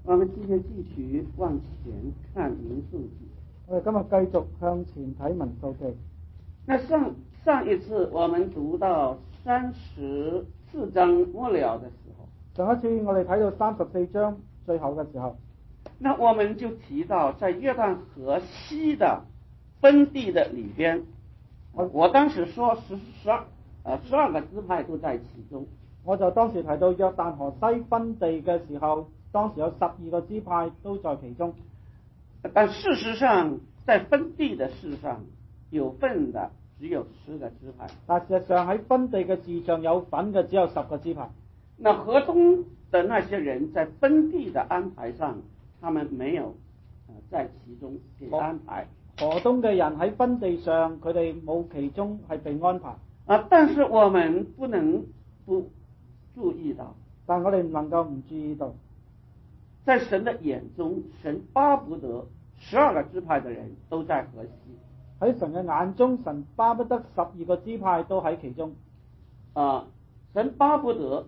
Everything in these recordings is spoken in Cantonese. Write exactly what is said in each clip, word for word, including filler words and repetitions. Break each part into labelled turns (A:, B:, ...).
A: 我們今天繼續往前看民數記。
B: 我哋今日繼續向前睇民數記。
A: 那上上一次我們讀到三十四章末了的時候，
B: 上一次我哋睇到三十四章最後嘅時候，
A: 那我們就提到在約旦河西的分地的裏邊，我我當時說十十二呃十二個支派都在其中。
B: 我就當時提到約旦河西分地嘅時候，當時有十二個支派都在其中。
A: 但事實上，在分地的事上有份的只有十個支派。
B: 但事實上喺分地嘅事上有份嘅只有十個支派。
A: 那河東的那些人在分地的安排上，他們沒有在其中給安排。
B: 河東嘅人喺分地上，佢哋冇其中係被安排。
A: 啊，但是我們不能不注意到，
B: 但我哋唔能夠唔注意到，
A: 在神的眼中，神巴不得十二個支派的人都在河西。
B: 喺神嘅眼中，神巴不得十二個支派都喺其中。
A: 啊，神巴不得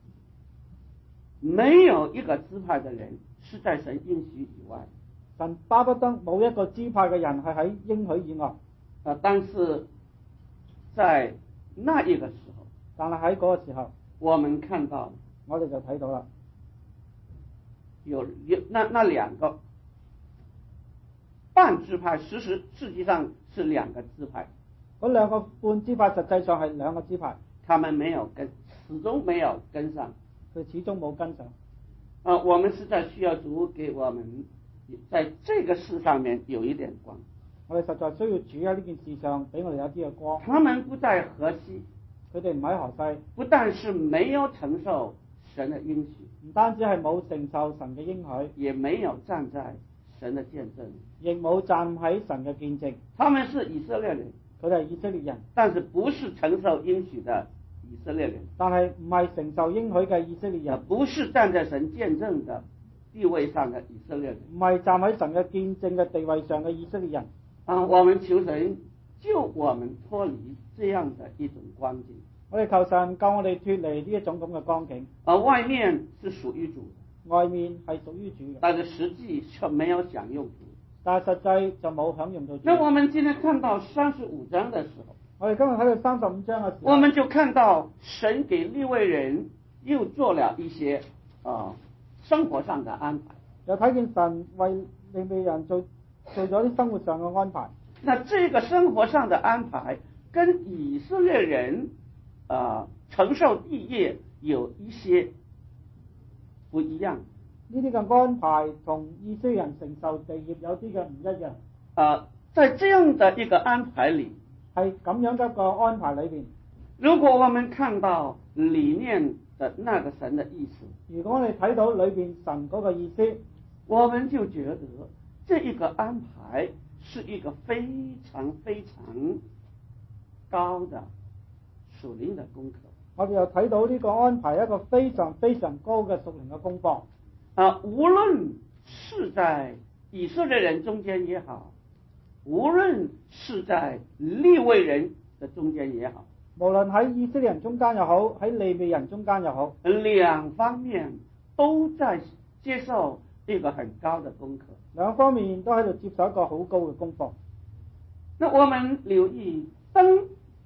A: 沒有一個支派的人是在神應許以外。
B: 神巴不得冇一個支派嘅人係喺應許以外。
A: 啊，但是在那一個時候，
B: 但係喺嗰個時候，
A: 我們看到，
B: 我哋就睇到啦，
A: 有有那那兩個半支派，實實實際上是兩個支派。
B: 嗰兩個半支派實際上係兩個支派，
A: 他們沒有跟，始終沒有跟上，
B: 佢始終冇跟上。
A: 啊，我們實在需要主給我們在這個事上面有一點光。
B: 我哋實在需要主喺呢件事上俾我哋有啲嘅光。
A: 他們不在河西，
B: 佢哋唔喺河西，
A: 不但是沒有承受神的應許，
B: 唔單止係冇承受神嘅應許，
A: 也沒有站在神的見證，
B: 亦冇站喺神嘅見證。
A: 他們是以色列人，
B: 佢哋係以色列人，
A: 但是不是承受應許的以色列人，
B: 但係唔係承受應許嘅以色列人，
A: 不是站在神見證的地位上的以色列人，
B: 唔係站喺神嘅見證嘅地位上嘅以色列人。
A: 啊，我們求神救我們脫離這樣的一種光景。
B: 我哋求神救我哋脫離呢一種咁嘅光景。
A: 啊，外面是屬於主，
B: 外面係屬於主嘅，
A: 但是實際卻沒有享用主。
B: 但係實際就冇享用到主。
A: 那我們今天看到三十五章的時候，
B: 我哋今日睇到三十五章嘅時候，
A: 我們就看到神給利未人又做了一些啊生活上的安排。
B: 又睇見神為利未人做做咗啲生活上嘅安排。
A: 那這個生活上的安排跟以色列人啊承受地業有一些不一樣。
B: 呢啲嘅安排同以色列人承受地業有啲嘅唔一樣。
A: 啊，在這樣的一個安排裏，
B: 係咁樣嘅一個安排裏邊，
A: 如果我們看到裡面的那個神的意思，
B: 如果我哋睇到裏邊神嗰個意思，
A: 我們就覺得這一個安排是一個非常非常高的屬靈的功課。
B: 我哋又睇到呢個安排一個非常非常高嘅屬靈嘅功課。
A: 啊，無論是在以色列人中間也好，無論是在利未人的中間也好，
B: 無論喺以色列人中間又好，喺利未人中間又好，
A: 兩方面都在接受一個很高的功課。
B: 兩方面都喺度接受一個好高嘅功課。
A: 那我們留意，當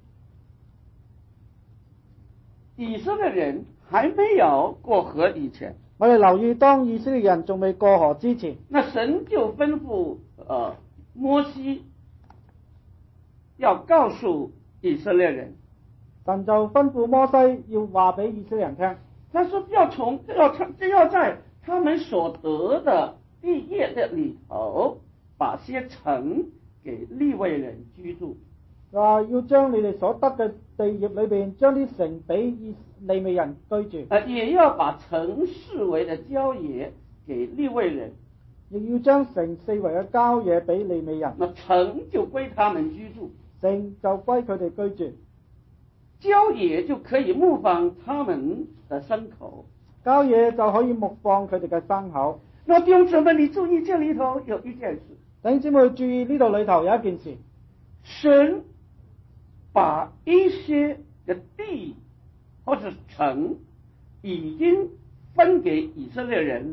A: 以色列人還沒有過河以前，
B: 我哋留意當以色列人仲未過河之前，
A: 那神就吩咐呃摩西要告訴以色列人，
B: 神就吩咐摩西要話俾以色列人聽，
A: 他說要從要要在他們所得的地業的裏頭，把些城給利未人居住。
B: 話要將你哋所得嘅地業裏邊，將啲城俾利未人居住。
A: 呃，也要把城視為的郊野給利未人，
B: 亦要將城四圍嘅郊野俾利未人。
A: 那城就歸他們居住，
B: 城就歸佢哋居住，
A: 郊野就可以牧放他們的牲口，
B: 郊野就可以牧放佢哋嘅牲口。
A: 那弟兄姊妹，你注意這裏頭有一件事，
B: 弟兄姊妹注意呢度裏頭有一件事，
A: 神把一些嘅地或者城已經分給以色列人，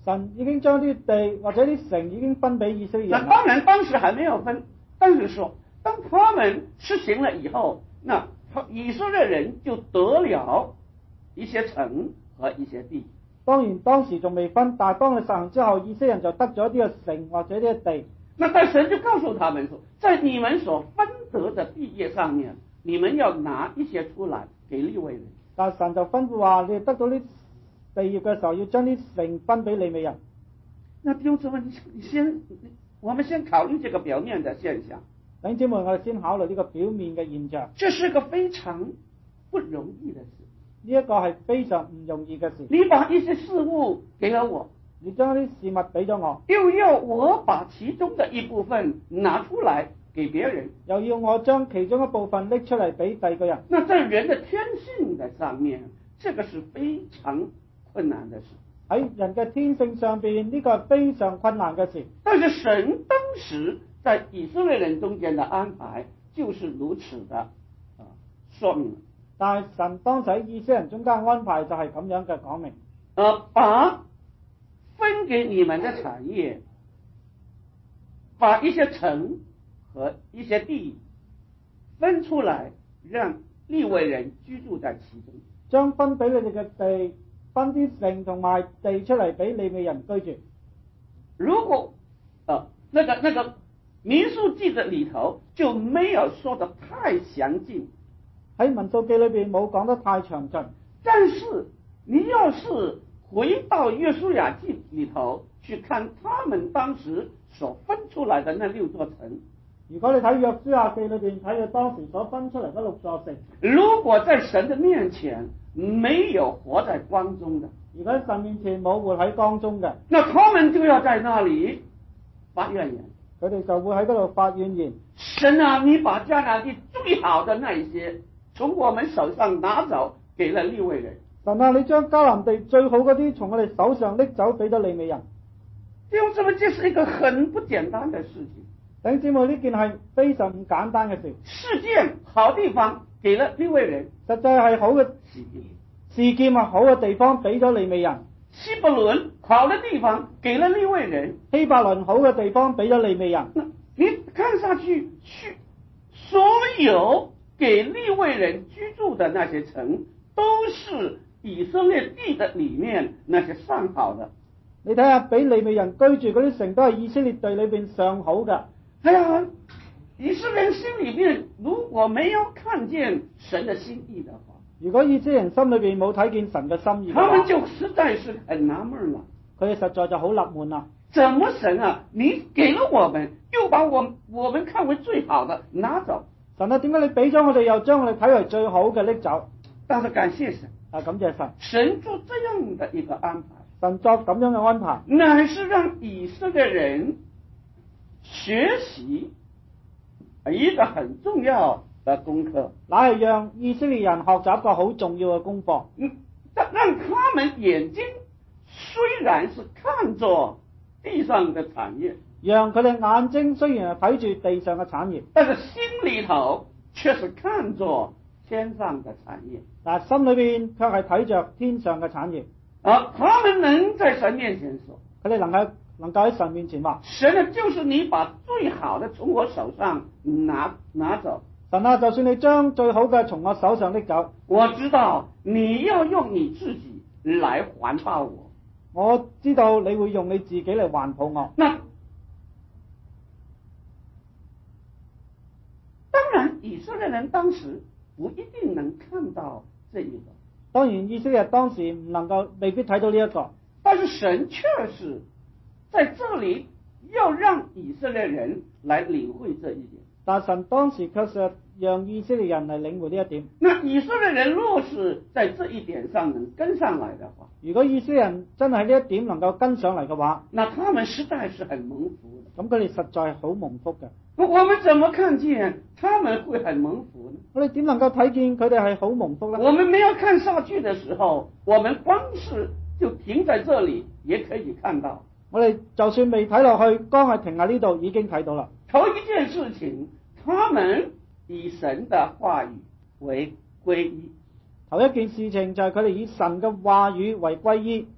B: 神已經將啲地或者啲城已經分俾以色列
A: 那
B: 人啦。
A: 當然當時還沒有分，但是說當他們實行了以後，那以色列人就得了一些城和一些地。
B: 當然當時仲未分，但係當佢實行之後，以色列人就得咗一啲嘅城或者啲嘅地。
A: 那但神就告訴他們說，在你們所分得的地業上面，你們要拿一些出來給利未人。
B: 但係神就吩咐話，你哋得到啲地業嘅時候，要將啲城分俾利未人。
A: 那弟兄姊妹，你先，我們先考慮這個表面的現象。
B: 弟兄姊妹，我哋先考慮呢個表面嘅現象。
A: 這是個非常不容易的事。
B: 呢一個係非常唔容易嘅事。
A: 你把一些事物給了我，
B: 你將啲事物俾咗我，
A: 又要我把其中的一部分拿出來給別人，
B: 又要我將其中一部分拎出嚟俾第二個人。
A: 那在人的天性的上面，這個是非常困難的事。
B: 喺人嘅天性上邊，呢個係非常困難嘅事。
A: 但是神當時在以色列人中間的安排就是如此的啊，說明。
B: 但係神當時喺以色列人中間安排就係咁樣嘅講明。
A: 呃，把分給你們的產業，把一些城和一些地分出來，讓利未人居住在其中。
B: 將分俾你哋嘅地，分啲城同埋地出嚟俾利未人居住。
A: 如果呃那個那個民數記的裏頭就沒有說得太詳盡，
B: 喺民數記裏邊冇講得太詳盡。
A: 但是你要是回到約書亞記裏頭去看他們當時所分出來的那六座城，
B: 如果你睇約書亞記裏邊睇佢當時所分出嚟嗰六座城，
A: 如果在神的面前沒有活在光中的，
B: 如果喺神面前冇活喺光中嘅，
A: 那他們就要在那裏發怨言，
B: 佢哋就會喺嗰度發怨言。
A: 神啊，你把迦南地最好的那一些從我們手上拿走，給了利未人。
B: 神啊，你將迦南地最好嗰啲從我哋手上拎走，俾咗利未人。
A: 弟兄姊妹，這是一個很不簡單的事情。
B: 弟兄姊妹，呢件係非常唔簡單嘅事。
A: 示劍好地方給了利未人，
B: 實際係好嘅示劍啊，好嘅地方俾咗利未人。
A: 希伯倫好的地方給了利未人，
B: 希伯倫好嘅地方俾咗利未人。
A: 你看上去，去所有給利未人居住的那些城，都是以色列地的裏面那些上好的。
B: 你睇下，俾利未人居住嗰啲城都係以色列地裏邊上好嘅。
A: 哎呀，以色列人心裏面如果沒有看見神的心意的話，
B: 如果以色列人心裏邊冇睇見神嘅心意嘅話，
A: 他們就實在是很納悶啦。
B: 佢哋實在就好納悶啦。
A: 怎麼神啊？你給了我們，又把我我們看為最好的拿走。
B: 神啊，點解你俾咗我哋，又將我哋睇為最好嘅拎走？
A: 但是感謝神，
B: 啊，感謝神，
A: 神做這樣的一個安排，
B: 神作咁樣嘅安排，
A: 乃是讓以色列人學習一個很重要的功課，
B: 乃係讓以色列人學習一個好重要嘅功課。
A: 嗯，讓他們眼睛雖然是看着地上的產業，
B: 讓佢哋眼睛雖然係睇住地上嘅產業，
A: 但是心裏頭卻是看着天上的產業，
B: 但係心裏邊卻係睇着天上嘅產業。
A: 啊，他們能在神面前說，
B: 佢哋能夠能夠喺神面前話，
A: 神啊，就是你把最好的從我手上拿拿走。
B: 神啊，就算你將最好嘅從我手上拎走，
A: 我知道你要用你自己來環抱我。
B: 我知道你會用你自己嚟環抱我。
A: 那當然，以色列人當時不一定能看到這一個。
B: 當然，以色列當時唔能夠未必睇到呢一個，
A: 但是神確實在這裏要讓以色列人來領會這一點。
B: 但神當時確實讓以色列人嚟領會呢一點。
A: 那以色列人若是在這一點上能跟上來的話，
B: 如果以色列人真係呢一點能夠跟上嚟嘅話，
A: 那他們實在是很蒙福的。
B: 咁佢哋實在係好蒙福嘅。
A: 我們怎麼看見他們會很蒙福呢？
B: 我哋點能夠睇見佢哋係好蒙福呢？
A: 我們沒有看下去的時候，我們光是就停在這裏也可以看到。
B: 我哋就算未睇落去，光係停喺呢度已經睇到啦。
A: 頭一件事情，他們以神的話語為歸依。
B: 頭一件事情就係佢哋以神嘅話語為歸依。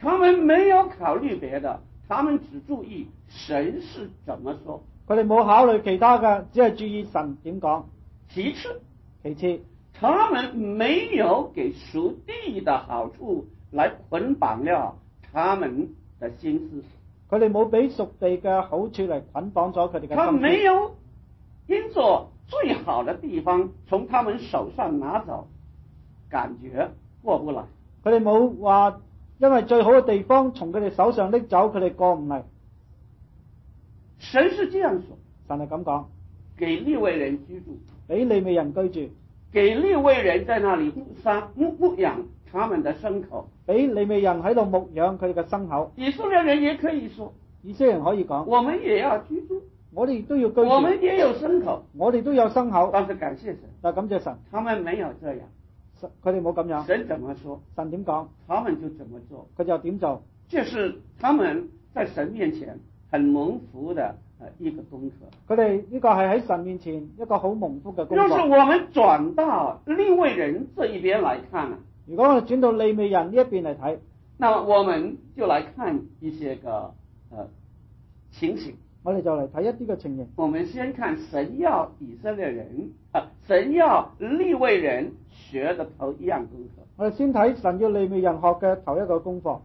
A: 他們沒有考慮別的，他們只注意神是怎麼說。
B: 佢哋冇考慮其他嘅，只係注意神點講。
A: 其次，
B: 其次，
A: 他們沒有給屬地的好處來捆綁了他們的心思。
B: 佢哋冇俾屬地嘅好處嚟捆綁咗佢哋嘅心思。
A: 他沒有因着最好的地方從他們手上拿走，感覺過不來。
B: 佢哋冇話因為最好嘅地方從佢哋手上拎走，佢哋過唔嚟。
A: 神是這樣說，
B: 神係咁講，
A: 給利未人居住，
B: 俾利未人居住，
A: 給利未人在那裏牧殺牧牧養他們的牲口，
B: 俾利未人喺度牧養佢哋嘅牲口。
A: 以色列人也可以說，
B: 以色列人可以講，
A: 我們也要居住，
B: 我哋亦都要居住，
A: 我們也有牲口，
B: 我哋都有牲口。
A: 但是感謝神，
B: 但感謝神，
A: 他們沒有這樣，
B: 佢哋冇咁樣。
A: 神怎麼說，
B: 神點講，
A: 他們就怎麼做，
B: 佢就點做。
A: 這是他們在神面前很蒙福的一個功課。
B: 佢哋呢個係喺神面前一個好蒙福嘅功課。
A: 要是我們轉到利未人這一邊來看啊，
B: 如果我哋轉到利未人呢一邊嚟睇，
A: 那麼我們就來看一些個呃情形。
B: 我哋就嚟睇一啲嘅情形。
A: 我們先看神要以色列人啊，神要利未人學的頭一樣功課。
B: 我哋先睇神要利未人學嘅頭一個功課。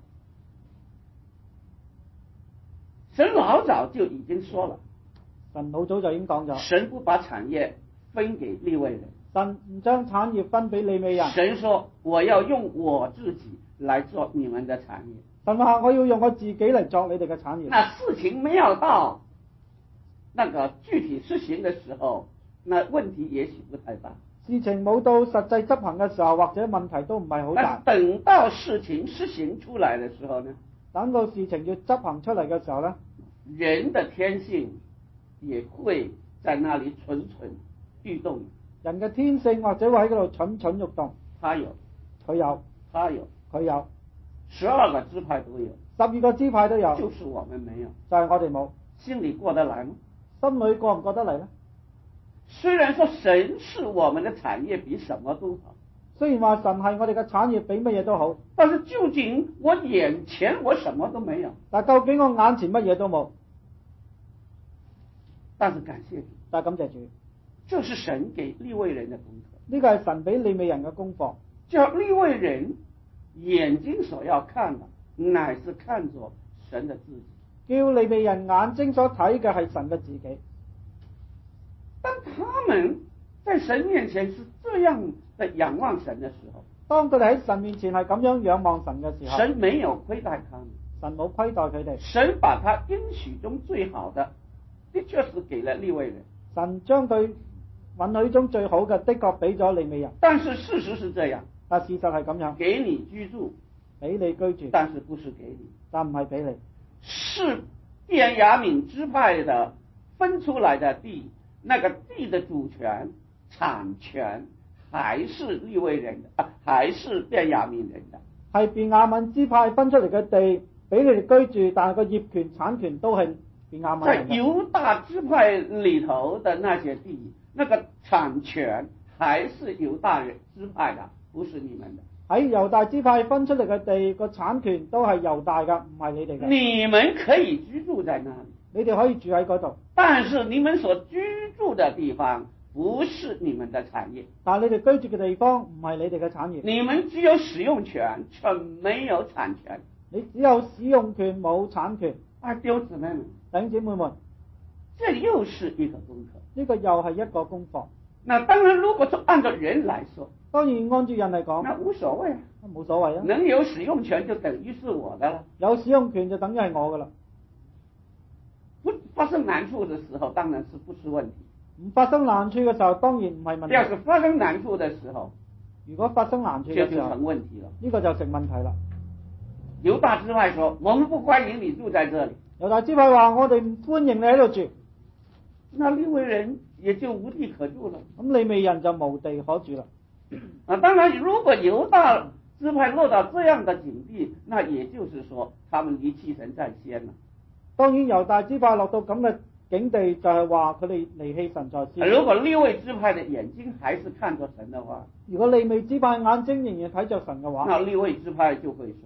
A: 神老早就已經說了，
B: 神老早就已經講咗，
A: 神不把產業分給利未人，
B: 神唔將產業分俾利未人。
A: 神說我要用我自己來做你們的產業。
B: 神話我要用我自己嚟作你哋嘅產業。
A: 那事情沒有到那個具體實行的時候，那問題也許不太大。
B: 事情冇到實際執行嘅時候，或者問題都唔係好大。
A: 但等到事情實行出來的時候呢？
B: 等到事情要執行出嚟嘅時候呢？
A: 人的天性也會在那裏蠢蠢欲動。
B: 人嘅天性或者會喺嗰度蠢蠢欲動。
A: 他有，
B: 佢有，
A: 他有，
B: 佢有，
A: 十二個支派都有，
B: 十二個支派都有，
A: 就是我們沒有，
B: 就係我哋冇。
A: 心裏過得來嗎？
B: 心裏過唔過得嚟呢？
A: 雖然說神是我們的產業，比什麼都好。
B: 雖然話神係我哋嘅產業，比乜嘢都好，
A: 但是究竟我眼前我什麼都沒有。
B: 但究竟我眼前乜嘢都冇。
A: 但是感謝主，
B: 但感謝主，
A: 這是神給利未人的功課。
B: 呢個係神俾利未人嘅功課。
A: 叫利未人眼睛所要看的，乃是看着神的自己。
B: 叫利未人眼睛所睇嘅係神嘅自己。
A: 當他們在神面前是這樣的仰望神的時候，
B: 當佢哋喺神面前係咁樣仰望神嘅時候，
A: 神沒有虧待他們，
B: 神冇虧待佢哋，
A: 神把他應許中最好的，的確是給了利未人。
B: 神將佢允許中最好嘅，的確俾咗利未人。
A: 但是事實是這樣，
B: 但事實係咁樣，
A: 給你居住，
B: 俾你居住，
A: 但是不是給你，
B: 但唔係俾你，
A: 是便雅憫支派的分出來的地，那個地的主權、產權還是利未人的，啊，還是便雅憫人的，
B: 係便雅憫支派分出嚟嘅地，俾你哋居住，但係個業權、產權都係便雅憫人嘅。
A: 在猶大支派裏頭的那些地，那個產權還是猶大人支派的，不是你們的。
B: 喺猶大支派分出嚟嘅地，個產權都係猶大噶，唔係你哋嘅。
A: 你們可以居住在那裡，
B: 你哋可以住喺嗰度，
A: 但是你們所居住的地方不是你們的產業。
B: 但係你哋居住嘅地方唔係你哋嘅產業。
A: 你們只有使用權，卻沒有產權。
B: 你只有使用權，冇產權。
A: 啊，弟兄姊妹們，
B: 弟兄姊妹們，
A: 這又是一個功課。
B: 呢個又係一個功課。
A: 那當然，如果就按照人來說，
B: 當然按住人嚟講，
A: 那無所謂啊，
B: 冇所謂啊。
A: 能有使用權就等於是我的了。
B: 有使用權就等於係我噶啦。
A: 不發生難處的時候，當然是不是問題。
B: 唔發生難處嘅時候，當然唔係問題。
A: 要是發生難處的時候，
B: 如果發生難處嘅時候，
A: 就成問題了。
B: 呢個就成問題啦。
A: 猶大支派說：我們不歡迎你住在這裡。
B: 猶大支派話：我哋唔歡迎你喺度住。
A: 那利未人也就無地可住了。
B: 咁利未人就無地可住啦。
A: 啊，當然，如果猶大支派落到這樣的境地，那也就是說，他們離棄神在先了。
B: 當然，猶大支派落到咁嘅境地，就係話佢哋離棄神在先。
A: 如果利未支派的眼睛還是看着神的話，
B: 如果利未支派眼睛仍然睇着神嘅話，
A: 那利未支派就會說：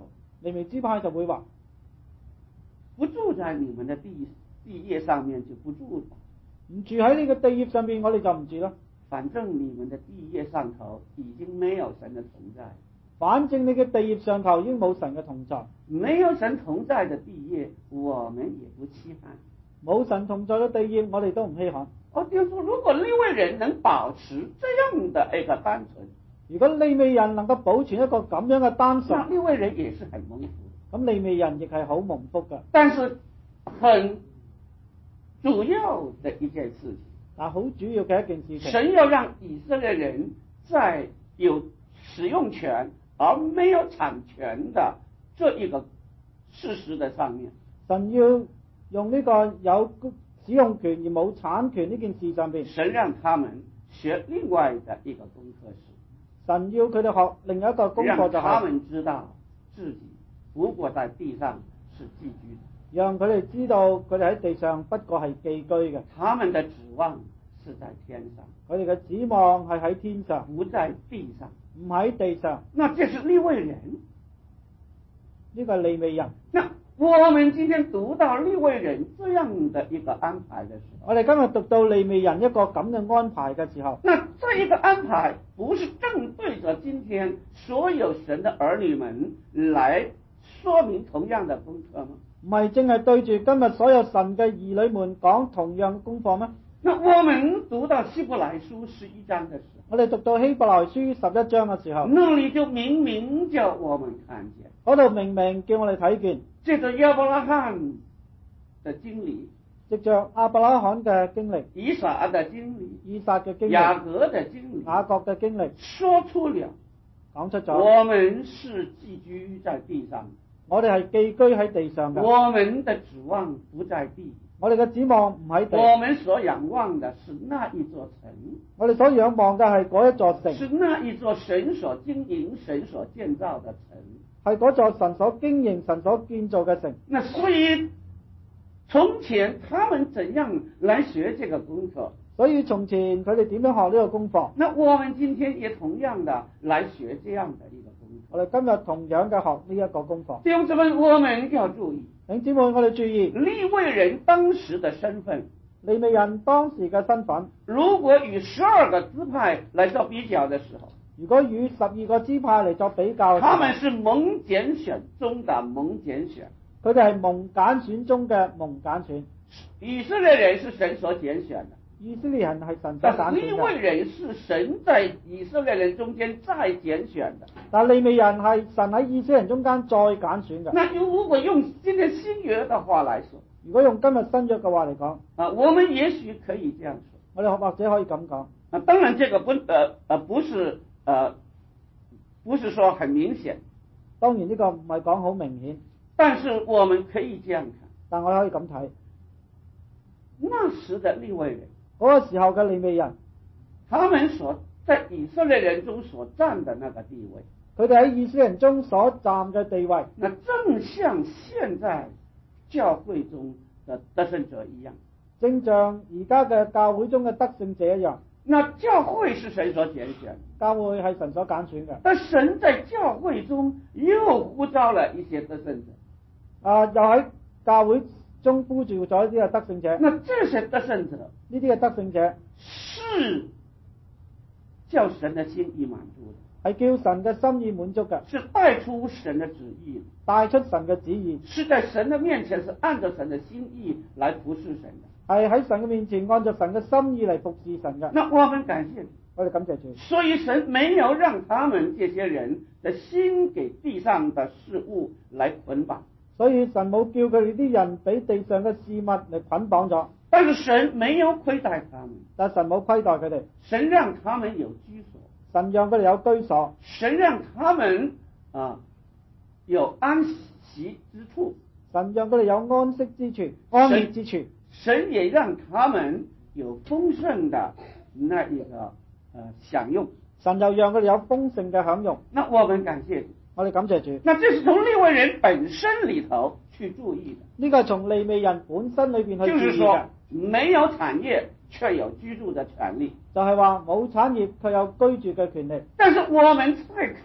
B: 利未支派就會話：
A: 不住在你們的地地業上面就不住，
B: 唔住喺呢個地業上邊，我哋就唔住啦。
A: 反正你們的地業上頭已經沒有神的同在，
B: 反正你嘅地業上頭已經冇神嘅同在，
A: 沒有神同在的地業，我們也不稀罕。
B: 冇神同在嘅地業，我哋都唔稀罕。
A: 我就說，如果利未人能保持這樣的一個單純，
B: 如果利未人能夠保存一個咁樣嘅單純，
A: 那利未人也是很蒙福。
B: 咁利未人亦係好蒙福嘅。
A: 但是很主要的一件事情，
B: 但好主要嘅一件事情，
A: 神要讓以色列人在有使用權而沒有產權的這一個事實的上面，
B: 神要用呢個有使用權而冇產權呢件事上邊，
A: 神讓他們學另外的一個功課是，
B: 神要佢哋學另一個功課就係，
A: 讓他們知道自己不過在地上是寄居的，
B: 讓佢哋知道佢哋喺地上不過係寄居嘅，
A: 他們的指望是在天上，
B: 佢哋嘅指望係喺天上，
A: 不在地上，
B: 唔喺地上。
A: 那這是利未人，
B: 呢個係利未人。
A: 那我們今天讀到利未人這樣的一個安排的時候，
B: 我哋今日讀到利未人一個咁嘅安排嘅時候，
A: 那這一個安排不是正對着今天所有神的兒女們來說明同樣的功課嗎？
B: 唔係淨係對住今日所有神嘅兒女們講同樣功課咩？
A: 那我們讀到希伯來書十一章的時候，
B: 我哋讀到希伯來書十一章嘅時候，
A: 那裏就明明叫我們看見，
B: 嗰度明明叫我哋睇見，
A: 借着亞伯拉罕的經歷，
B: 藉着亞伯拉罕嘅經歷、
A: 以撒的經歷、
B: 以撒嘅經歷、
A: 雅各的經歷、
B: 雅各嘅經歷，
A: 說出了
B: 講出咗，
A: 我們是寄居在地上，
B: 我哋係寄居喺地上嘅，
A: 我們的指望不在地，
B: 我哋嘅指望唔喺地，
A: 我們所仰望的是那一座城，
B: 我哋所仰望嘅係嗰一座城，
A: 是那一座神所經營、神所建造的城，
B: 係嗰座神所經營、神所建造嘅城。
A: 那所以從前他們怎樣來學這個功課，
B: 所以從前佢哋點樣學呢個功課，
A: 那我們今天也同樣的來學這樣的一個功課。
B: 我哋今日同樣嘅學呢一個功課。
A: 弟兄姊妹，我們要注意，
B: 弟兄姊妹，我哋注意
A: 利未人當時的身份，
B: 利未人當時嘅身份，
A: 如果與十二個支派來做比較的時候，
B: 如果與十二個支派嚟作比較嘅時候，
A: 他們是蒙揀選中的蒙揀選，
B: 佢哋係蒙揀選中嘅蒙揀選。
A: 以色列人是神所揀選的，
B: 以色列人係神所揀
A: 但利
B: 選嘅，
A: 未人是神在以色列人中間再揀選的。
B: 但利未人係神喺以色列人中間再揀選嘅。
A: 那如果用今天新約的話來說，
B: 如果用今日新約嘅話嚟講，
A: 啊，我們也許可以這樣說，
B: 我哋或者可以咁講。
A: 啊，當然這個不，呃，呃，不是，呃，不是說很明顯，
B: 當然呢個唔係講好明顯，
A: 但是我們可以這樣看，
B: 但我哋可以咁睇，
A: 那時的利未人，
B: 嗰個時候嘅利未人，
A: 他們所在以色列人中所占的那個地位，
B: 佢哋喺以色列人中所站嘅地位，
A: 那正像現在教會中的得勝者一樣，
B: 正像而家嘅教會中嘅得勝者一樣。
A: 那教會是神所揀選，
B: 教會係神所揀選嘅，
A: 但神在教會中又呼召了一些得勝者，
B: 啊，又喺教會中呼召咗一啲嘅得勝者。
A: 那這些得勝者，
B: 呢啲嘅得勝者
A: 是叫神的心意滿足的，
B: 係叫神嘅心意滿足嘅，
A: 是帶出神的旨意，
B: 帶出神嘅旨意，
A: 是在神的面前是按照神的心意來服侍神的。
B: 係喺神嘅面前按照神嘅心意嚟服侍神嘅。
A: 那我們感謝主，
B: 我哋感謝主。
A: 所以神沒有讓他們這些人的心給地上的事物來捆綁，
B: 所以神冇叫佢哋啲人俾地上嘅事物嚟捆綁咗，
A: 但是神沒有虧待他們，
B: 但神冇虧待佢哋，
A: 神讓他們有居所，
B: 神讓佢哋有居所，
A: 神讓他們啊有安息之處，
B: 神讓佢哋有安息之處、安歇之處，
A: 神也讓他們有豐盛的那一個呃享用，
B: 神又讓佢哋有豐盛嘅享用。
A: 那我們感謝主，
B: 我哋感謝主。
A: 那這是從利未人本身裏頭去注意的，
B: 呢個係從利未人本身裏邊去注
A: 就是說
B: 意嘅，
A: 沒有產業卻有居住的權利。
B: 就係話冇產業卻有居住嘅權利。
A: 但是我們再看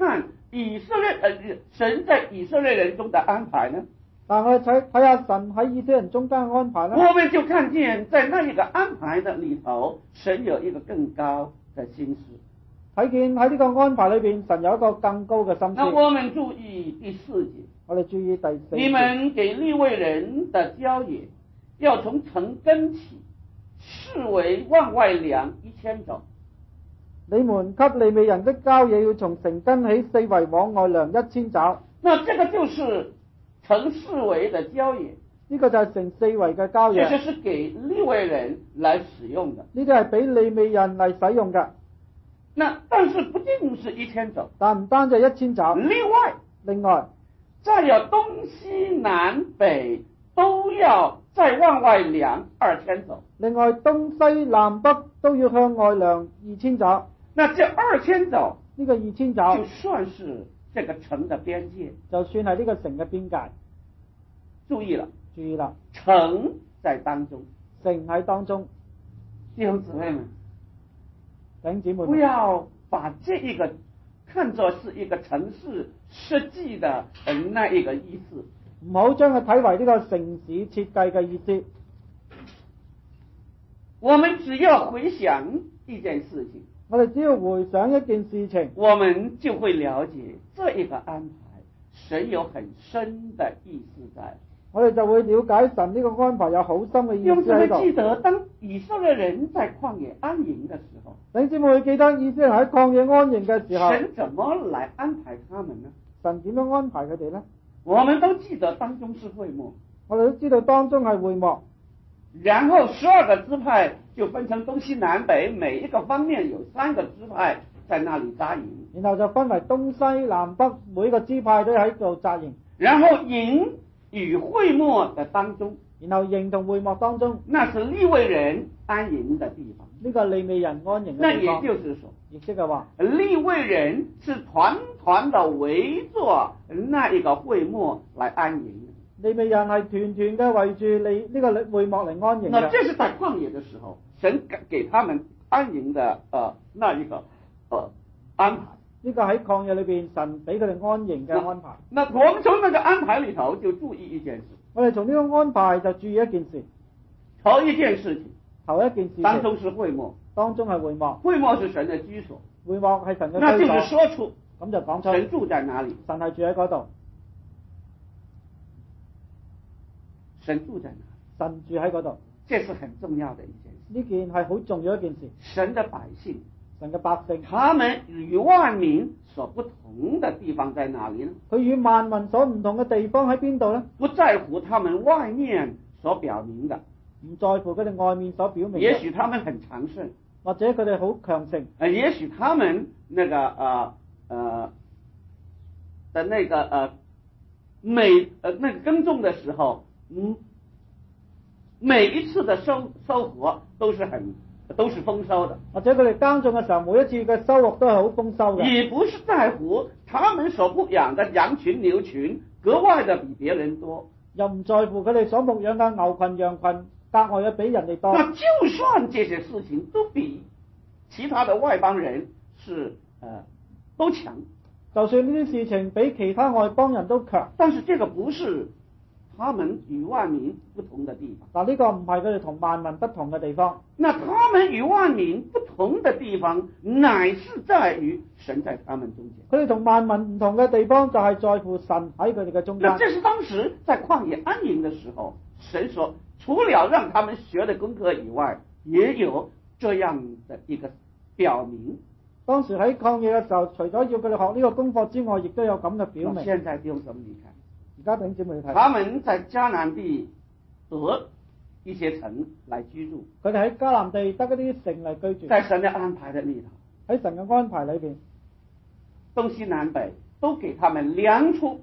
A: 以色列呃神在以色列人中的安排呢？
B: 但我哋睇睇下神喺以色列人中間嘅安排啦。
A: 我們就看見在那一個安排的裏頭，神有一個更高的心思。
B: 睇見喺呢個安排裏邊，神有一個更高嘅心思。
A: 那我們注意第四節，
B: 我哋注意第四節。
A: 你們給利未人的郊野，要從城根起，視為往外量一千肘。
B: 你們給利未人的郊野，要從城根起，四圍往外量一千肘。
A: 那這個就是城四圍的郊野，
B: 呢個就係城四圍嘅郊野。
A: 這就是給利未人來使用的。
B: 呢啲係俾利未人嚟使用嘅。
A: 那但是不僅是一千肘，
B: 但唔單止係一千肘。
A: 另外，
B: 另外，
A: 再有東西南北都要再往外量二千肘。
B: 另外東西南北都要向外量二千肘。
A: 那這二千肘，
B: 呢個二千肘
A: 就算是這個城的邊界，
B: 就算係呢個城嘅邊界。
A: 注意了，
B: 注意啦，
A: 城在當中，
B: 城喺當中。
A: 弟兄姊妹們，
B: 弟兄姊妹們，
A: 不要把這一個看作是一個城市設計的那一個意思，
B: 唔好將佢睇為呢個城市設計嘅意思。
A: 我們只要回想一件事情，
B: 我哋只要回想一件事情，
A: 我們就會了解這一個安排，神有很深的意思在。
B: 我哋就會了解神呢個安排有好深嘅意思喺度。
A: 弟兄姊妹記得，當以色列人在曠野安營的時候，
B: 弟兄姊妹記得以色列人喺曠野安營嘅時候，
A: 神怎麼來安排他們呢？
B: 神點樣安排佢哋呢？
A: 我們都記得當中是會幕，
B: 我哋都知道當中係會幕，
A: 然後十二個支派就分成東西南北，每一個方面有三個支派在那裡紮營，
B: 然後就分為東西南北，每一個支派都喺度紮營，
A: 然後營與會幕的當中，
B: 然後營同會幕當中，
A: 那是利未人安營的地方，
B: 呢個利未人安營嘅地方。
A: 那也就是說，
B: 亦即係話，
A: 利未人是團團的圍坐那一個會幕來安營。
B: 利未人係團團嘅圍住利呢個會幕嚟安營嘅。
A: 那這是在曠野的時候，神給給他們安營的呃那一個呃安排。
B: 呢個喺曠野裏邊，神俾佢哋安營嘅安排。
A: 那我們從那個安排裏頭就注意一件事。
B: 我哋從呢個安排就注意一件事。
A: 頭一件事情，
B: 頭一件事情，
A: 當中是會幕，
B: 當中係會幕，
A: 會幕是神的居所，
B: 會幕係神嘅居所。
A: 那就是說出，
B: 咁就講出
A: 神住在哪裏？
B: 神係住喺嗰度。
A: 神住在哪裏？
B: 神住喺嗰度。
A: 這是很重要的一件事。
B: 呢件係好重要一件事。
A: 神的百姓，
B: 神嘅百姓，
A: 他們與萬民所不同的地方在哪裏呢？
B: 佢與萬民所唔同嘅地方喺邊度呢？
A: 不在乎他們外面所表明的，
B: 唔在乎佢哋外面所表明嘅。
A: 也許他們很強盛，
B: 或者佢哋好強盛。
A: 呃，也許他們那個呃呃的那個呃每呃那個耕種的時候，嗯，每一次的收收穫都是很都是豐收的，
B: 或者佢哋耕種嘅時候，每一次嘅收穫都係好豐收嘅。
A: 也不是在乎他們所牧養的羊群牛群格外的比別人多，
B: 又唔在乎佢哋所牧養嘅牛群羊群格外嘅比人哋多。
A: 那就算這些事情都比其他的外邦人是呃都強，
B: 就算呢啲事情比其他外邦人都強，
A: 但是這個不是他們與萬民不同的地方。
B: 嗱，呢個唔係佢哋同萬民不同嘅地方。
A: 那他們與萬民不同的地方，乃是在於神在他們中間。
B: 佢哋同萬民唔同嘅地方，就係在乎神喺佢哋嘅中間。
A: 那這是當時在曠野安營的時候，神說，除了讓他們學的功課以外，也有這樣的一個表明。
B: 當時喺曠野嘅時候，除咗要佢哋學呢個功課之外，亦都有咁嘅表明。
A: 現在弟兄姊妹看，
B: 而家弟兄姊妹睇，
A: 他們在迦南地得一些城來居住，
B: 佢哋喺迦南地得一啲城嚟居住，
A: 在神的安排的裏頭，
B: 喺神嘅安排裏邊，
A: 東西南北都給他們量出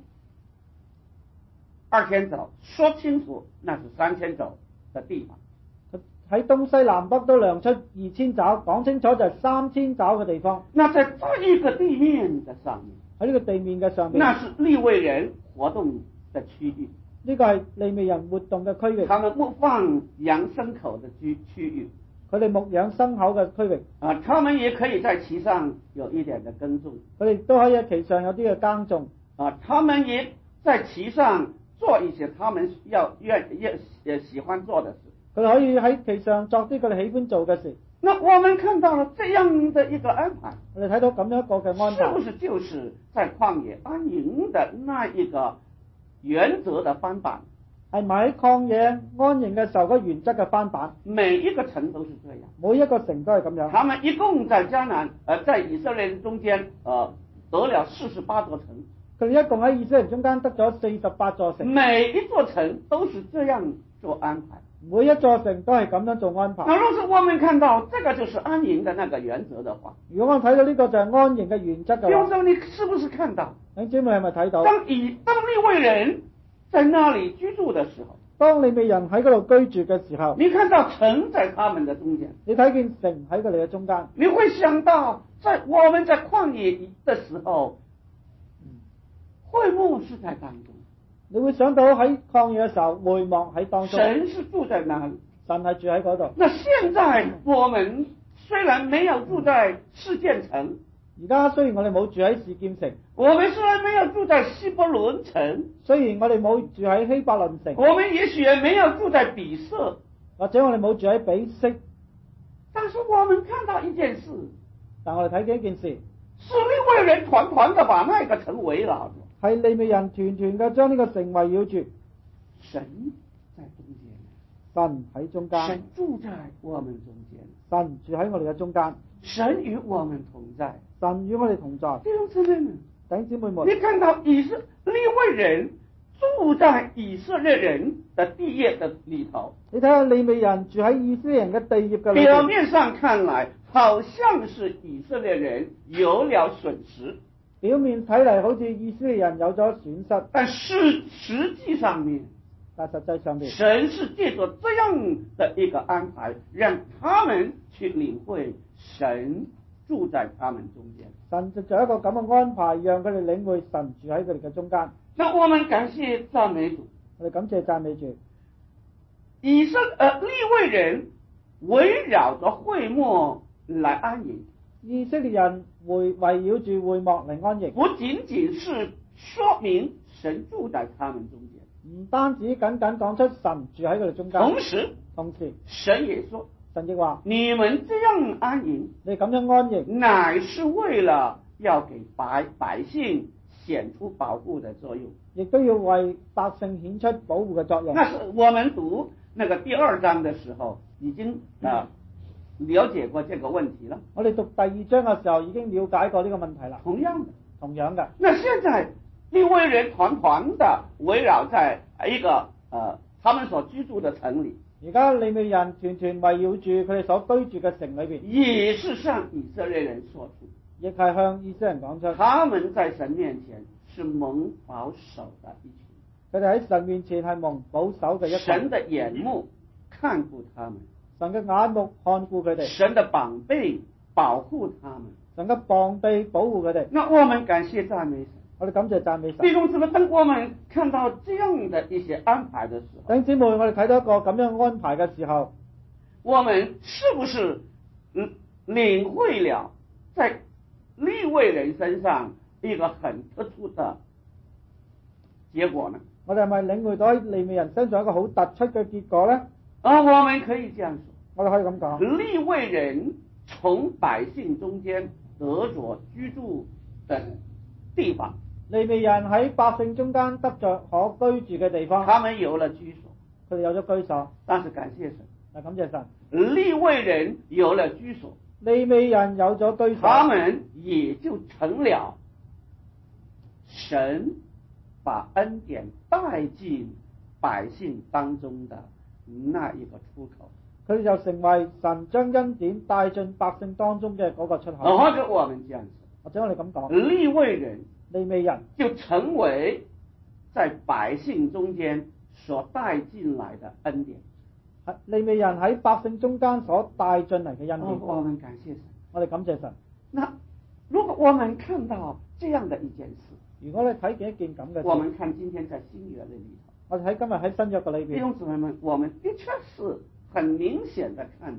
A: 二千肘，說清楚那是三千肘的地方。
B: 喺東西南北都量出二千肘，講清楚就係三千肘嘅地方。
A: 那在這一個地面的上面，
B: 喺呢個地面嘅上面，
A: 那是利未人活動的區域。
B: 呢個係利未人活動嘅區域。
A: 他們牧放羊牲口的區區域。
B: 佢佢哋牧養牲口嘅區域，
A: 啊，他們也可以在其上有一點的耕種，
B: 佢哋都可以喺其上有啲嘅耕種，
A: 啊，他們也在其上做一些他們要願也也喜歡做的事。
B: 佢哋可以喺其上作啲佢哋喜歡做嘅事。
A: 那我們看到了這樣的一個安排，
B: 我哋睇到咁樣一個嘅安排，
A: 是不是就是在曠野安營的那一個原則的翻版？
B: 係咪喺曠野安營嘅時候嗰原則嘅翻版？
A: 每一個城都是這樣，
B: 每一個城都係咁樣。
A: 他們一共在迦南，呃，在以色列人中間，呃，得了四十八座城。
B: 佢哋一共喺以色列人中間得咗四十八座城，
A: 每一座城都是這樣做安排。
B: 每一座城都係咁樣做安排。
A: 那若是我們看到這個就是安營的那個原則的話，
B: 如果我睇到呢個就係安營嘅原則嘅話，
A: 比如說你是不是看到？
B: 弟兄姊妹係咪睇到？
A: 當以當利未人在那裡居住的時候，
B: 當利未人喺嗰度居住嘅時候，
A: 你看到城在他們的中間，
B: 你睇見城喺佢哋嘅中間，
A: 你會想到在我們在曠野的時候，會幕是在當中。
B: 你會想到喺曠野嘅時候，會幕喺當中，
A: 神是住在那裡，
B: 神係住喺嗰度。
A: 那現在我們雖然沒有住在示劍城，
B: 而家雖然我哋冇住喺示劍城，
A: 我們雖然沒有住在希伯倫城，
B: 雖然我哋冇住喺希伯倫城，
A: 我們也許也沒有住在比色，
B: 或者我哋冇住喺比色，
A: 但是我們看到一件事，
B: 但我哋睇見一件事，
A: 是利未人團團的把那個城圍繞住，
B: 係利未人團團嘅將呢個城圍繞住，
A: 神在中間，
B: 神喺中間，
A: 神住在我們中間，
B: 神住喺我哋嘅中間，
A: 神與我們同在，
B: 神與我哋同在。
A: 弟兄姊妹們，
B: 弟兄姊妹們，
A: 你看到以色利未人住在以色列人的地業的裏頭，
B: 你睇下利未人住喺以色列人嘅地業嘅裏
A: 表
B: 邊，
A: 面上看來好像是以色列人有了損失，
B: 表面睇嚟好似以色列人有咗損失，
A: 但是實際上面，
B: 但實際上面，
A: 神是借着這樣的一個安排，讓他們去領會神住在他們中間。
B: 神就做一個咁嘅安排，讓佢哋領會神住喺佢哋嘅中間。
A: 那我們感謝讚美主，
B: 我哋感謝讚美主。
A: 以色呃利未人圍繞着會幕來安營，
B: 以色列人會圍繞住會幕嚟安營，
A: 不僅僅是說明神住在他們中間，
B: 唔單止僅僅講出神住喺佢哋中間，
A: 同時
B: 同時
A: 神也說，
B: 神亦話：
A: 你們這樣安營，
B: 你咁樣安營，
A: 乃是為了要給百百姓顯出保護的作用，
B: 亦都要為百姓顯出保護嘅作用。
A: 那是我們讀那個第二章的時候已經啊、呃、了解過這個問題了。
B: 我哋讀第二章嘅時候已經了解過呢個問題啦。
A: 同樣的，
B: 同樣嘅。
A: 那現在利未人團團的圍繞在一個呃他們所居住的城裏，
B: 而家利未人團團圍繞住佢哋所居住嘅城裏邊，
A: 也是向以色列人說出，
B: 亦係向以色列人講出，
A: 他們在神面前是蒙保守的一群。
B: 佢哋喺神面前係蒙保守嘅一群。
A: 神的眼目看顧他們，
B: 神嘅眼目看顧佢哋，
A: 神的膀臂保護他們，
B: 神嘅膀臂保護佢哋。
A: 那我們感謝讚美神。
B: 我哋感謝讚美神。
A: 弟兄姊妹，當我們看到這樣的一些安排的時候，
B: 弟兄姊妹，我哋睇到一個咁樣安排嘅時候，
A: 我們是不是嗯領會了在利未人身上一個很特殊的結果呢？
B: 我哋係咪領會到喺利未人身上一個好突出嘅結果呢？
A: 啊，我們可以這樣說，
B: 我哋可以咁講，
A: 利未人從百姓中間得着居住的地方，
B: 利未人喺百姓中間得着可居住嘅地方，
A: 他們有了居所，
B: 佢哋有咗居所。
A: 但是感謝神，
B: 嗱，感謝神，
A: 利未人有了居所，
B: 利未人有咗居所，
A: 他們也就成了神把恩典帶進百姓當中的那一個出口。
B: 佢哋就成為神將恩典帶進百姓當中嘅嗰個出口。
A: 或者我們這樣說，
B: 或者我哋咁講，
A: 利未人
B: 利未人
A: 就成為在百姓中間所帶進來的恩典。
B: 利未人喺百姓中間所帶進嚟嘅恩典。
A: 哦，我們感謝神，
B: 我哋感謝神。
A: 那如果我們看到這樣的一件事，
B: 如果你睇見一件咁嘅事，
A: 我們看今天在新約的裏頭，
B: 我哋喺今日喺新約嘅裏邊，
A: 弟兄姊妹們，我們的確是很明顯的看見，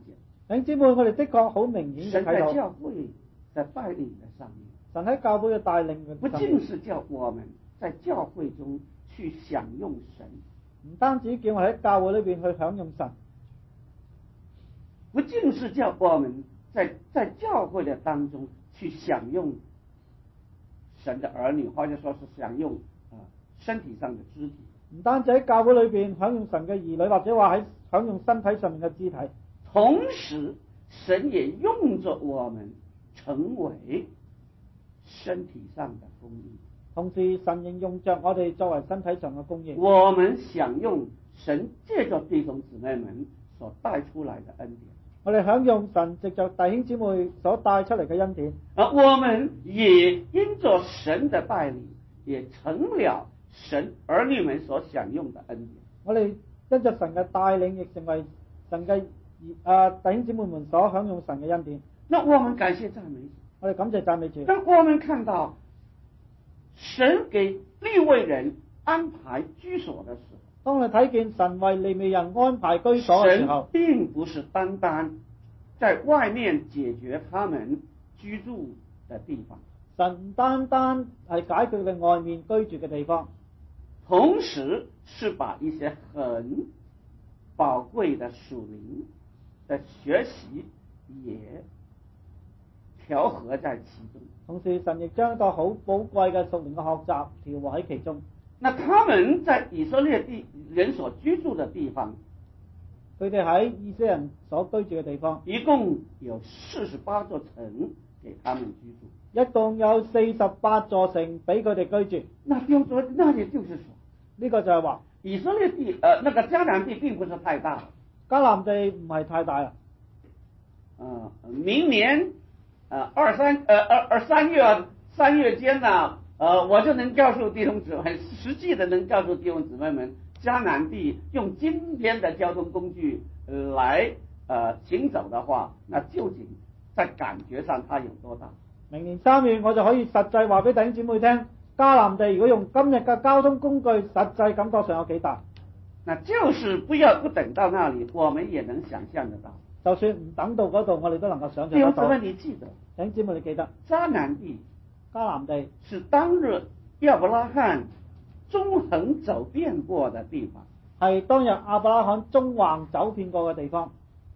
B: 弟兄姊妹，我哋的確好明顯
A: 神在
B: 嘅睇到，
A: 教會的帶領的上面，
B: 神喺教會嘅帶領嘅
A: 不
B: 上面
A: 僅是叫我們在教會中去享用神，
B: 唔單止叫我哋喺教會裏邊去享用神，
A: 不僅是叫我們在在教會的當中去享用神的兒女，或者說是享用啊、呃、身體上的肢體。
B: 唔單止喺教會裏邊享用神嘅兒女，或者話喺享用身體上面嘅肢體，
A: 同時神也用着我們成為身體上的供應。
B: 同時神應用着我哋作為身體上嘅供應。
A: 我們享用神借着弟兄姊妹們所帶出來的恩典，
B: 我哋享用神藉着弟兄姊妹所帶出嚟嘅恩典，
A: 而我們也因着神的帶領，也成了神兒女們所享用的恩典。
B: 我哋因着神嘅帶領，亦成為神嘅啊弟兄姊妹們所享用神嘅恩典。
A: 那我們感謝讚美主，
B: 我哋感謝讚美主。
A: 當我們看到神給利未人安排居所的時候，
B: 當你睇見神為利未人安排居所嘅時候，
A: 神並不是單單在外面解決他們居住的地方，
B: 神唔單單係解決佢外面居住嘅地方，
A: 同時是把一些很寶貴的屬靈的學習也調和在其中。
B: 同時神亦將一個好寶貴嘅屬靈嘅學習調和喺其中。
A: 那他們在以色列地人所居住的地方，
B: 佢哋喺以色列人所居住嘅地方，
A: 一共有四十八座城給他們居住，
B: 一共有四十八座城俾佢哋居住。
A: 那就說，那也就是說，
B: 呢個就係話
A: 以色列地，呃，那個迦南地並不是太大，
B: 迦南地唔係太大啊。
A: 呃，明年，呃，二三，呃，二二三月三月間呢，呃，我就能告訴弟兄姊妹，實際的能告訴弟兄姊妹們，迦南地用今天的交通工具來，呃，行走的話，那究竟在感覺上它有多大？
B: 明年三月我就可以實際話俾弟兄姊妹聽，迦南地如果用今日嘅交通工具，實際感覺上有幾大？
A: 那就是不要不等到那裡，我們也能想象得到。
B: 就算唔等到嗰度，我哋都能夠想象
A: 弟兄姊
B: 得到。
A: 妹，你記得，
B: 弟兄姊妹，你記得
A: 迦南地
B: 迦南地
A: 是當日亞伯拉罕縱橫走遍過的地方，
B: 係當日亞伯拉罕縱橫走遍過嘅地方，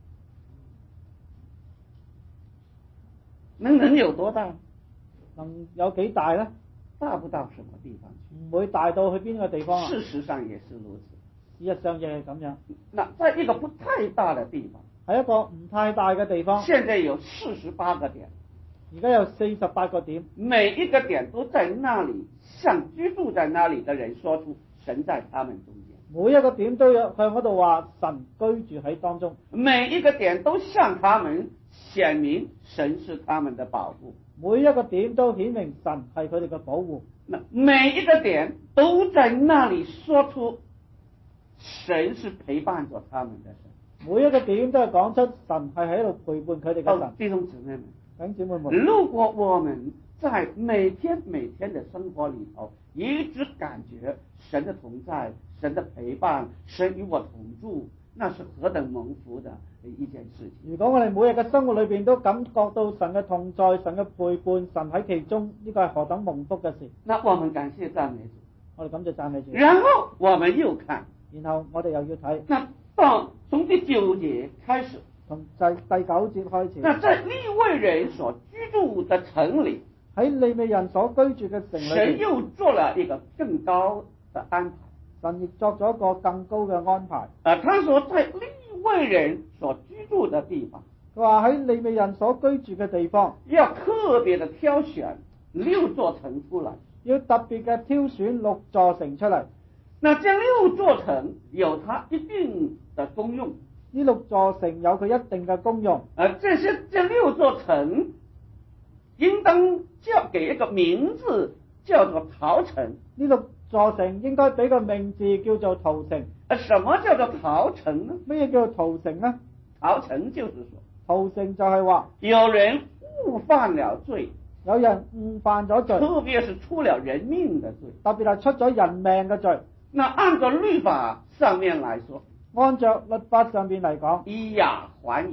A: 能能有多大？
B: 能有幾大呢？
A: 大不到什麼地方去，
B: 唔會大到去邊個地方啊？
A: 事實上也是如此。
B: 事實上亦係咁樣。
A: 那在一個不太大的地方，
B: 喺一個唔太大嘅地方，
A: 現在有四十八個點，
B: 而家有四十八個點，
A: 每一個點都在那裡向居住在那裡的人說出神在他們中間，
B: 每一個點都有向嗰度話神居住喺當中，
A: 每一個點都向他們顯明神是他們的保護，
B: 每一個點都顯明神係佢哋嘅保護，
A: 那每一個點都在那裡說出神是陪伴着他們的神，
B: 每一個點都係講出神係喺度陪伴佢哋嘅神。
A: 弟兄姊妹們，
B: 弟兄姊妹們，
A: 如果我們在每天每天的生活裡頭一直感覺神的同在、神的陪伴、神與我同住，那是何等蒙福的一件事情。
B: 如果我哋每日嘅生活裏邊都感覺到神嘅同在、神嘅陪伴、神喺其中，呢個係何等蒙福嘅事。
A: 那我們感謝讚美主，
B: 我哋感謝讚美主。
A: 然後我們又看，
B: 然後我哋又要睇，
A: 那到從第九節開始，
B: 從第第九節開始。
A: 那在利未人所居住的城裡，
B: 喺利未人所居住嘅城裏邊，
A: 神又做了一個更高的安排。
B: 神亦作咗一個更高嘅安排。
A: 啊，他說在利未人所居住的地方，
B: 佢話喺利未人所居住嘅地方，
A: 要特別的挑選六座城出來，
B: 要特別嘅挑選六座城出嚟。
A: 那這六座城有它一定的功用，
B: 呢六座城有佢一定嘅功用。
A: 而這些這六座城應當叫給一個名字，叫做逃城。
B: 呢六座城應該俾個名字叫做逃城。
A: 啊，什麼叫做逃城呢？
B: 咩嘢叫做逃城呢？
A: 逃城就是說，
B: 逃城就係話
A: 有人誤犯了罪，
B: 有人誤犯咗罪，
A: 特別是出了人命的罪。
B: 特別係出咗人命嘅罪。
A: 那按照律法上面來說，
B: 按照律法上邊嚟講，
A: 以牙還牙，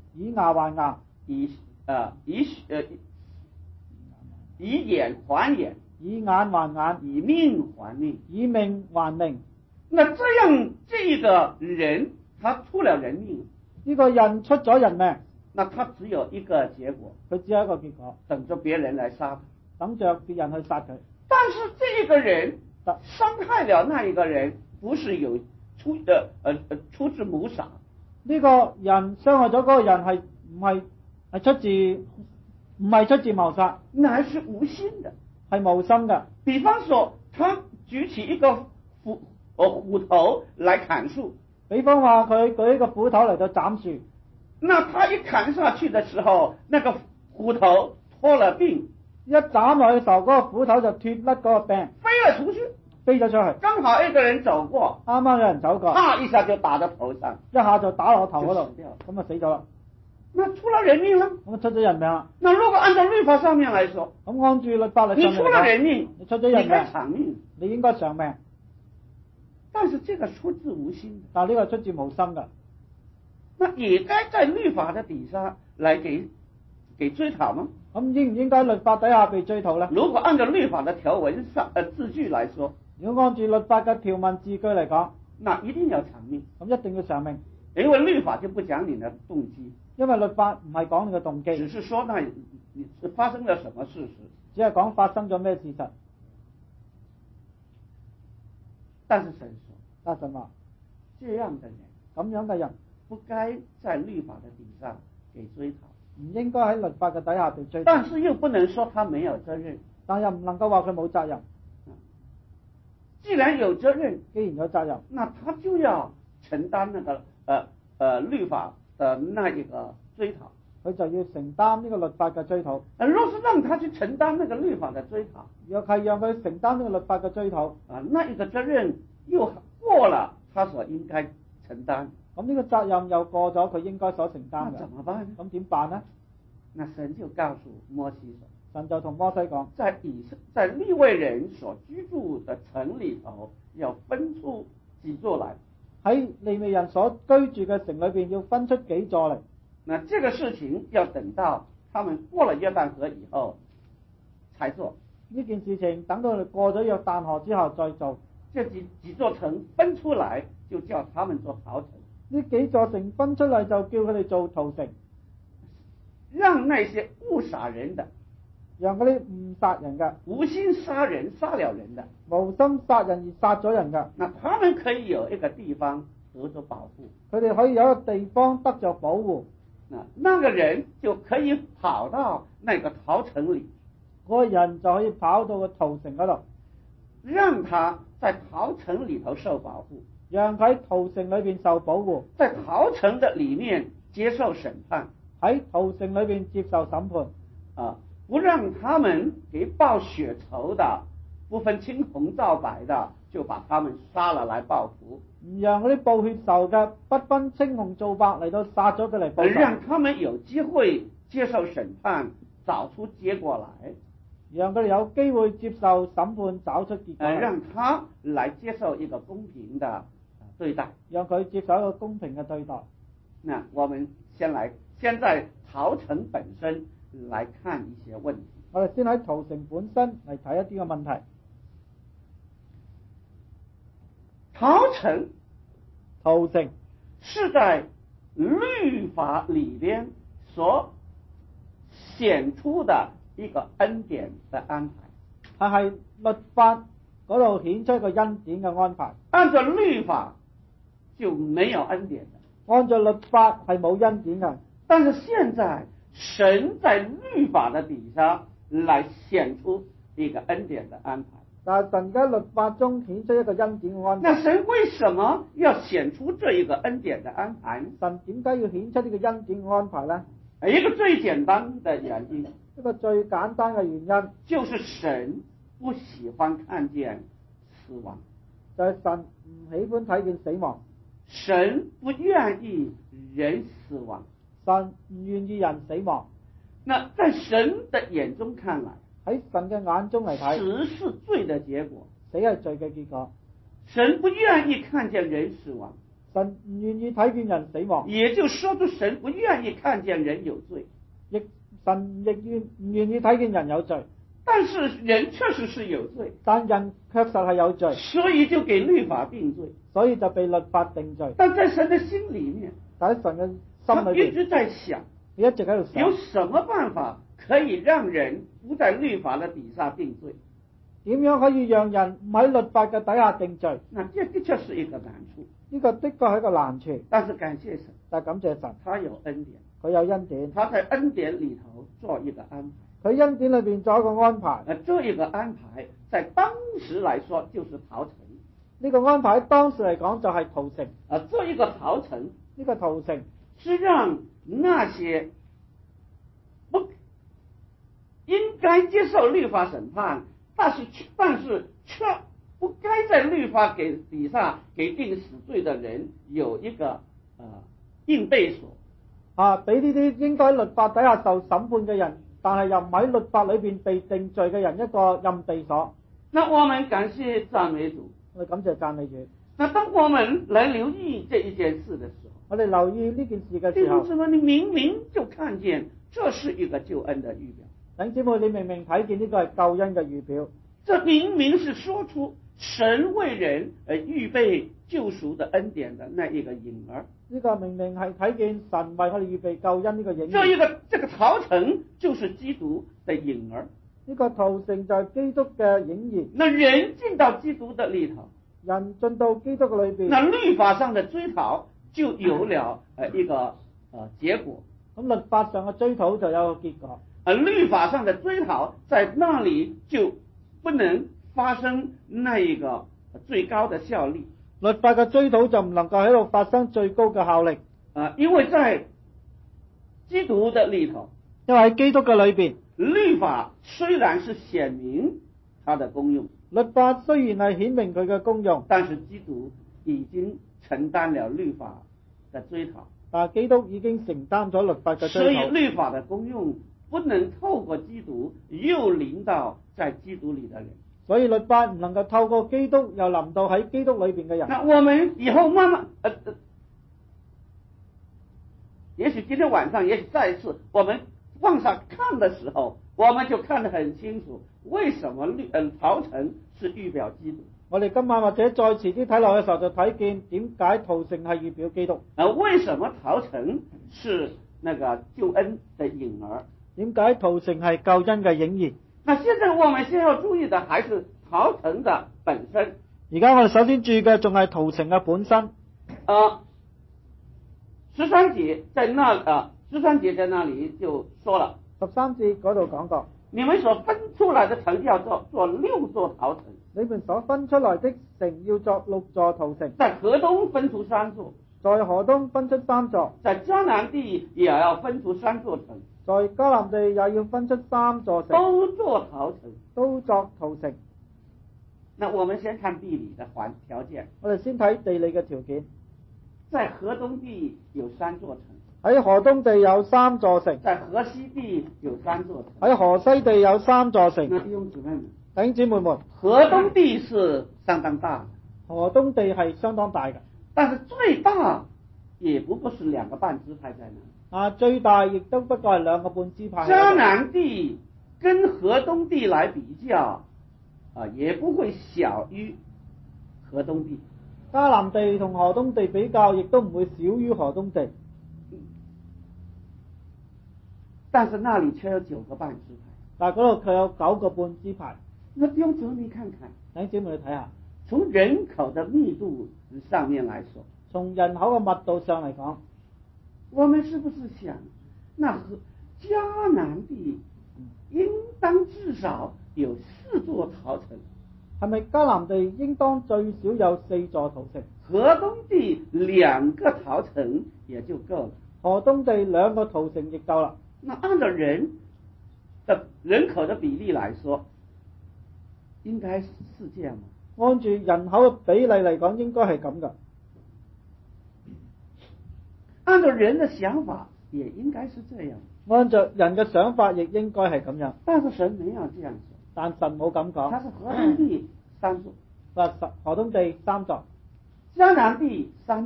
B: 以牙還牙，
A: 以呃以呃以眼還眼，
B: 以眼還眼，
A: 以命還命，
B: 以命還命。
A: 那這樣這個人他出了人命，
B: 呢個人出咗人命，
A: 那他只有一個結果，
B: 佢只有一個結果，
A: 等着別人來殺他，
B: 等着別人去殺佢。
A: 但是這個人傷害了那一個人，不是有出呃呃呃出自謀殺。
B: 呢個人傷害咗嗰個人係唔係係出自唔係出自謀殺，
A: 那是無心的，
B: 係無心嘅。
A: 比方說，他舉起一個斧呃斧頭來砍樹，
B: 比方話佢舉一個斧頭嚟到斬樹，
A: 那他一砍下去的時候，那個斧頭脫了柄，
B: 一斬落去嘅時候，嗰、那個斧頭就脫甩嗰個柄，
A: 飛了出去，
B: 飛咗出去。
A: 剛好一個人走過，
B: 啱啱有人走過，
A: 啪一下就打到頭上，
B: 一下就打落頭嗰度，
A: 咁
B: 咁啊死咗啦。
A: 那出了人命了，
B: 咁啊出咗人命啦。
A: 那如果按照律法上面來說，
B: 咁按住律法嚟，
A: 你出了人命，
B: 你出咗人命，
A: 你該償命，
B: 你應該償命。
A: 但是這個出自無心，
B: 但係呢個出自無心嘅，
A: 那也該在律法的底下來給給追討嗎？
B: 咁應唔應該律法底下被追討咧？
A: 如果按照律法的條文上呃字句來說，
B: 如果按住律法嘅條文字句嚟講，
A: 那一定要償命，
B: 咁一定要償命，
A: 因為律法就不講你的動機，
B: 因為律法唔係講你嘅動機，
A: 只是說那你發生了什麼事實，
B: 只係講發生咗咩事實。
A: 但是神說，
B: 但神話
A: 這樣的人，
B: 咁樣嘅人
A: 不該在律法的底下給追討，
B: 唔應該喺律法嘅底下被追討，
A: 但是又不能說他沒有責任，
B: 但又唔能夠話佢冇責任。
A: 既然有責任，
B: 既然有責任，
A: 那他就要承擔那個呃呃律法的那一個追討，
B: 佢就要承擔呢個律法嘅追討。
A: 呃，若是讓他去承擔那個律法的追討，
B: 若係讓佢承擔呢個律法嘅追討，
A: 啊，那一個責任又過了他所應該承擔，
B: 咁呢個責任又過咗佢應該所承擔嘅，
A: 那怎麼辦呢？
B: 咁點辦呢？
A: 那神就告訴摩西說，
B: 神就同摩西講，
A: 在以色在利未人所居住的城裏頭，要分出幾座來。
B: 喺利未人所居住嘅城裏邊，要分出幾座嚟。
A: 那這個事情要等到他們過了約旦河以後才做。
B: 呢件事情等到佢過咗約旦河之後再做。
A: 這幾幾座城分出來，就叫他們做逃城。
B: 呢幾座城分出嚟，就叫佢哋做逃城，
A: 讓那些誤殺人的，
B: 讓嗰啲誤殺人嘅、
A: 無心殺人殺了人的、
B: 無心殺人而殺咗人嘅，
A: 那他們可以有一個地方得到保護。
B: 佢哋可以有一個地方得着保護。
A: 那那個人就可以跑到那個逃城裏，
B: 嗰個人就可以跑到個逃城嗰度，
A: 讓他在逃城裏頭受保護，
B: 讓佢喺逃城裏邊受保護，
A: 在逃城的裏面接受審判，
B: 喺逃城裏邊接受審判，
A: 啊，不讓他們給報血仇的，不分青紅皂白的，就把他們殺了來報復。
B: 唔讓嗰啲報血仇嘅不分青紅皂白嚟到殺咗佢嚟報仇，
A: 讓他們有機會接受審判，找出結果來，
B: 讓佢哋有機會接受審判，找出結果來，
A: 讓他來接受一個公平的對待，
B: 讓佢接受一個公平嘅對待。
A: 那我們先來，先在逃城本身來看一些問題。
B: 我哋先喺逃城本身嚟睇一啲嘅問題。
A: 逃城，
B: 逃城
A: 是在律法裏邊所顯出的一個恩典的安排，
B: 係係律法嗰度顯出一個恩典嘅安排。
A: 按照律法就沒有恩典的，
B: 按照律法係冇恩典嘅。
A: 但是現在神在律法的底下來顯出一個恩典的安排。
B: 但係神喺律法中顯出一個恩典嘅安排。
A: 那神為什麼要顯出這一個恩典的安排呢？
B: 神點解要顯出呢個恩典嘅安排呢？
A: 一個最簡單的原因，
B: 一個最簡單嘅原因，
A: 就是神不喜歡看見死亡，
B: 就係神唔喜歡睇見死亡，
A: 神不願意人死亡，
B: 神唔願意人死亡。
A: 那在神的眼中看來，
B: 喺神嘅眼中嚟睇，
A: 死是罪的結果，
B: 死係罪嘅結果。
A: 神不願意看見人死亡，
B: 神唔願意睇見人死亡，
A: 也就說出神不願意看見人有罪。
B: 亦神亦願唔願意睇見人有罪，
A: 但是人確實是有罪，
B: 但人確實係有罪，
A: 所以就給律法定罪。
B: 所以就被律法定罪。
A: 但在神的心裏面，
B: 但喺神嘅
A: 他
B: 心裏邊，
A: 一直在想，
B: 佢一直喺度
A: 有
B: 想
A: 什麼辦法可以讓人不在律法的底下定罪？
B: 點樣可以讓人唔喺律法嘅底下定罪？
A: 那這的確是一個難處。
B: 呢個的確係一個難處，
A: 但是感謝神，
B: 但係感謝神，
A: 他有恩典，
B: 佢有恩典，
A: 他在恩典裏頭做一個安排。
B: 佢恩典裏邊做一個安排。
A: 呃，這一個安排在當時來說就是逃城。
B: 呢個安排喺當時嚟講就係逃城。
A: 啊，這一個逃城，
B: 呢個逃城
A: 是讓那些不應該接受律法審判，但是但是卻不該在律法給底下給定死罪的人有一個呃應備所。
B: 啊，俾呢啲應該律法底下受審判嘅人，但係又唔喺律法裏邊被定罪嘅人一個蔭庇所。
A: 那我們感謝讚美主，
B: 我哋感謝讚美主。
A: 那當我們來留意這一件事的時候，
B: 我哋留意呢件事嘅
A: 弟
B: 時候
A: 兄，姊妹，你明明就看見這是一個救恩的預表。
B: 弟兄姊妹，你明明睇見呢個係救恩嘅預表，
A: 這明明是說出神為人而預備救贖的恩典的那一個影兒。
B: 呢個明明係睇見神為我哋預備救恩呢個影。
A: 這一個這個逃城就是基督的影兒。
B: 呢個逃城就係基督嘅影兒。
A: 那人進到基督的裏頭，
B: 人進到基督嘅裏邊，
A: 那律法上的追討就有了呃一個呃結果。
B: 咁律法上嘅追討就有個結果。
A: 而律法上的追討在那裏就不能發生那一個最高的效力。
B: 律法嘅追討就唔能夠喺度發生最高嘅效力。
A: 啊，因為在基督的裏頭，
B: 因為喺基督嘅裏邊，
A: 律法雖然是顯明它的功用，
B: 律法雖然係顯明佢嘅功用，
A: 但是基督已經承擔了律法的追討。
B: 但係基督已經承擔咗律法嘅追
A: 所以
B: 討。
A: 律法的功用不能透過基督又臨到在基督裏的人。
B: 所以律法唔能夠透過基督又臨到喺基督裏邊嘅人。
A: 那我們以後慢慢，呃，呃也許今天晚上，也許再一次，我們往上看的時候，我們就看得很清楚，為什麼律呃逃城是預表基督。
B: 我哋今晚或者再遲啲睇落嘅時候，就睇見點解逃城係預表基督。
A: 啊，為什麼逃城是那個救恩的影兒？
B: 點解逃城係救恩嘅影兒？
A: 那現在我們先要注意的還是逃城的本身。
B: 而家我哋首先注意嘅仲係逃城嘅本身。
A: 啊，十三節在那啊，十三節在那裡就說了，
B: 十三節嗰度講過，
A: 你們所分出來的城要做做六座逃城。
B: 你們所分出來的城要作六座逃城，
A: 在河東分出三座，
B: 在河東分出三座，
A: 在迦南地也要分出三座城，
B: 在迦南地也要分出三座城，
A: 都做逃城。
B: 都作逃城。
A: 那我們先看地理的環條件，
B: 我哋先睇地理嘅條件。
A: 在河東地有三座城，
B: 喺河東地有三座城，
A: 在河西地有三座城。
B: 喺河西地有三座城。
A: 那弟兄姊妹們，
B: 弟兄姊妹們，
A: 河東地是相當大的，
B: 河東地係相當大嘅，
A: 但是最大也不過是兩個半支派在那。
B: 啊，最大亦都不過係兩個半支派。
A: 迦南地跟河東地來比較，啊，也不會小於河東地。
B: 迦南地同河東地比較，亦都唔會少於河東地。
A: 但是那裏卻有九個半支派。
B: 但係嗰度佢有九個半支派。
A: 那弟兄姊妹，你看看，
B: 弟兄姊妹你睇下，
A: 從人口的密度上面來說，
B: 從人口嘅密度上嚟講，
A: 我們是不是想，那河迦南地應當至少有四座逃城？
B: 係咪迦南地應當最少有四座逃城？
A: 河東地兩個逃城也就夠了。
B: 河東地兩個逃城亦夠啦。
A: 那按照人的人口的比例來說，應該是這樣嗎？
B: 按住人口嘅比例嚟講，應該係咁噶。
A: 按照人的想法，也應該是這樣。
B: 按照人嘅想法，亦應該係咁樣。
A: 但是神沒有這樣說，
B: 但神冇咁講。
A: 他是河東地三座，
B: 話河東地三座，
A: 迦南地三座，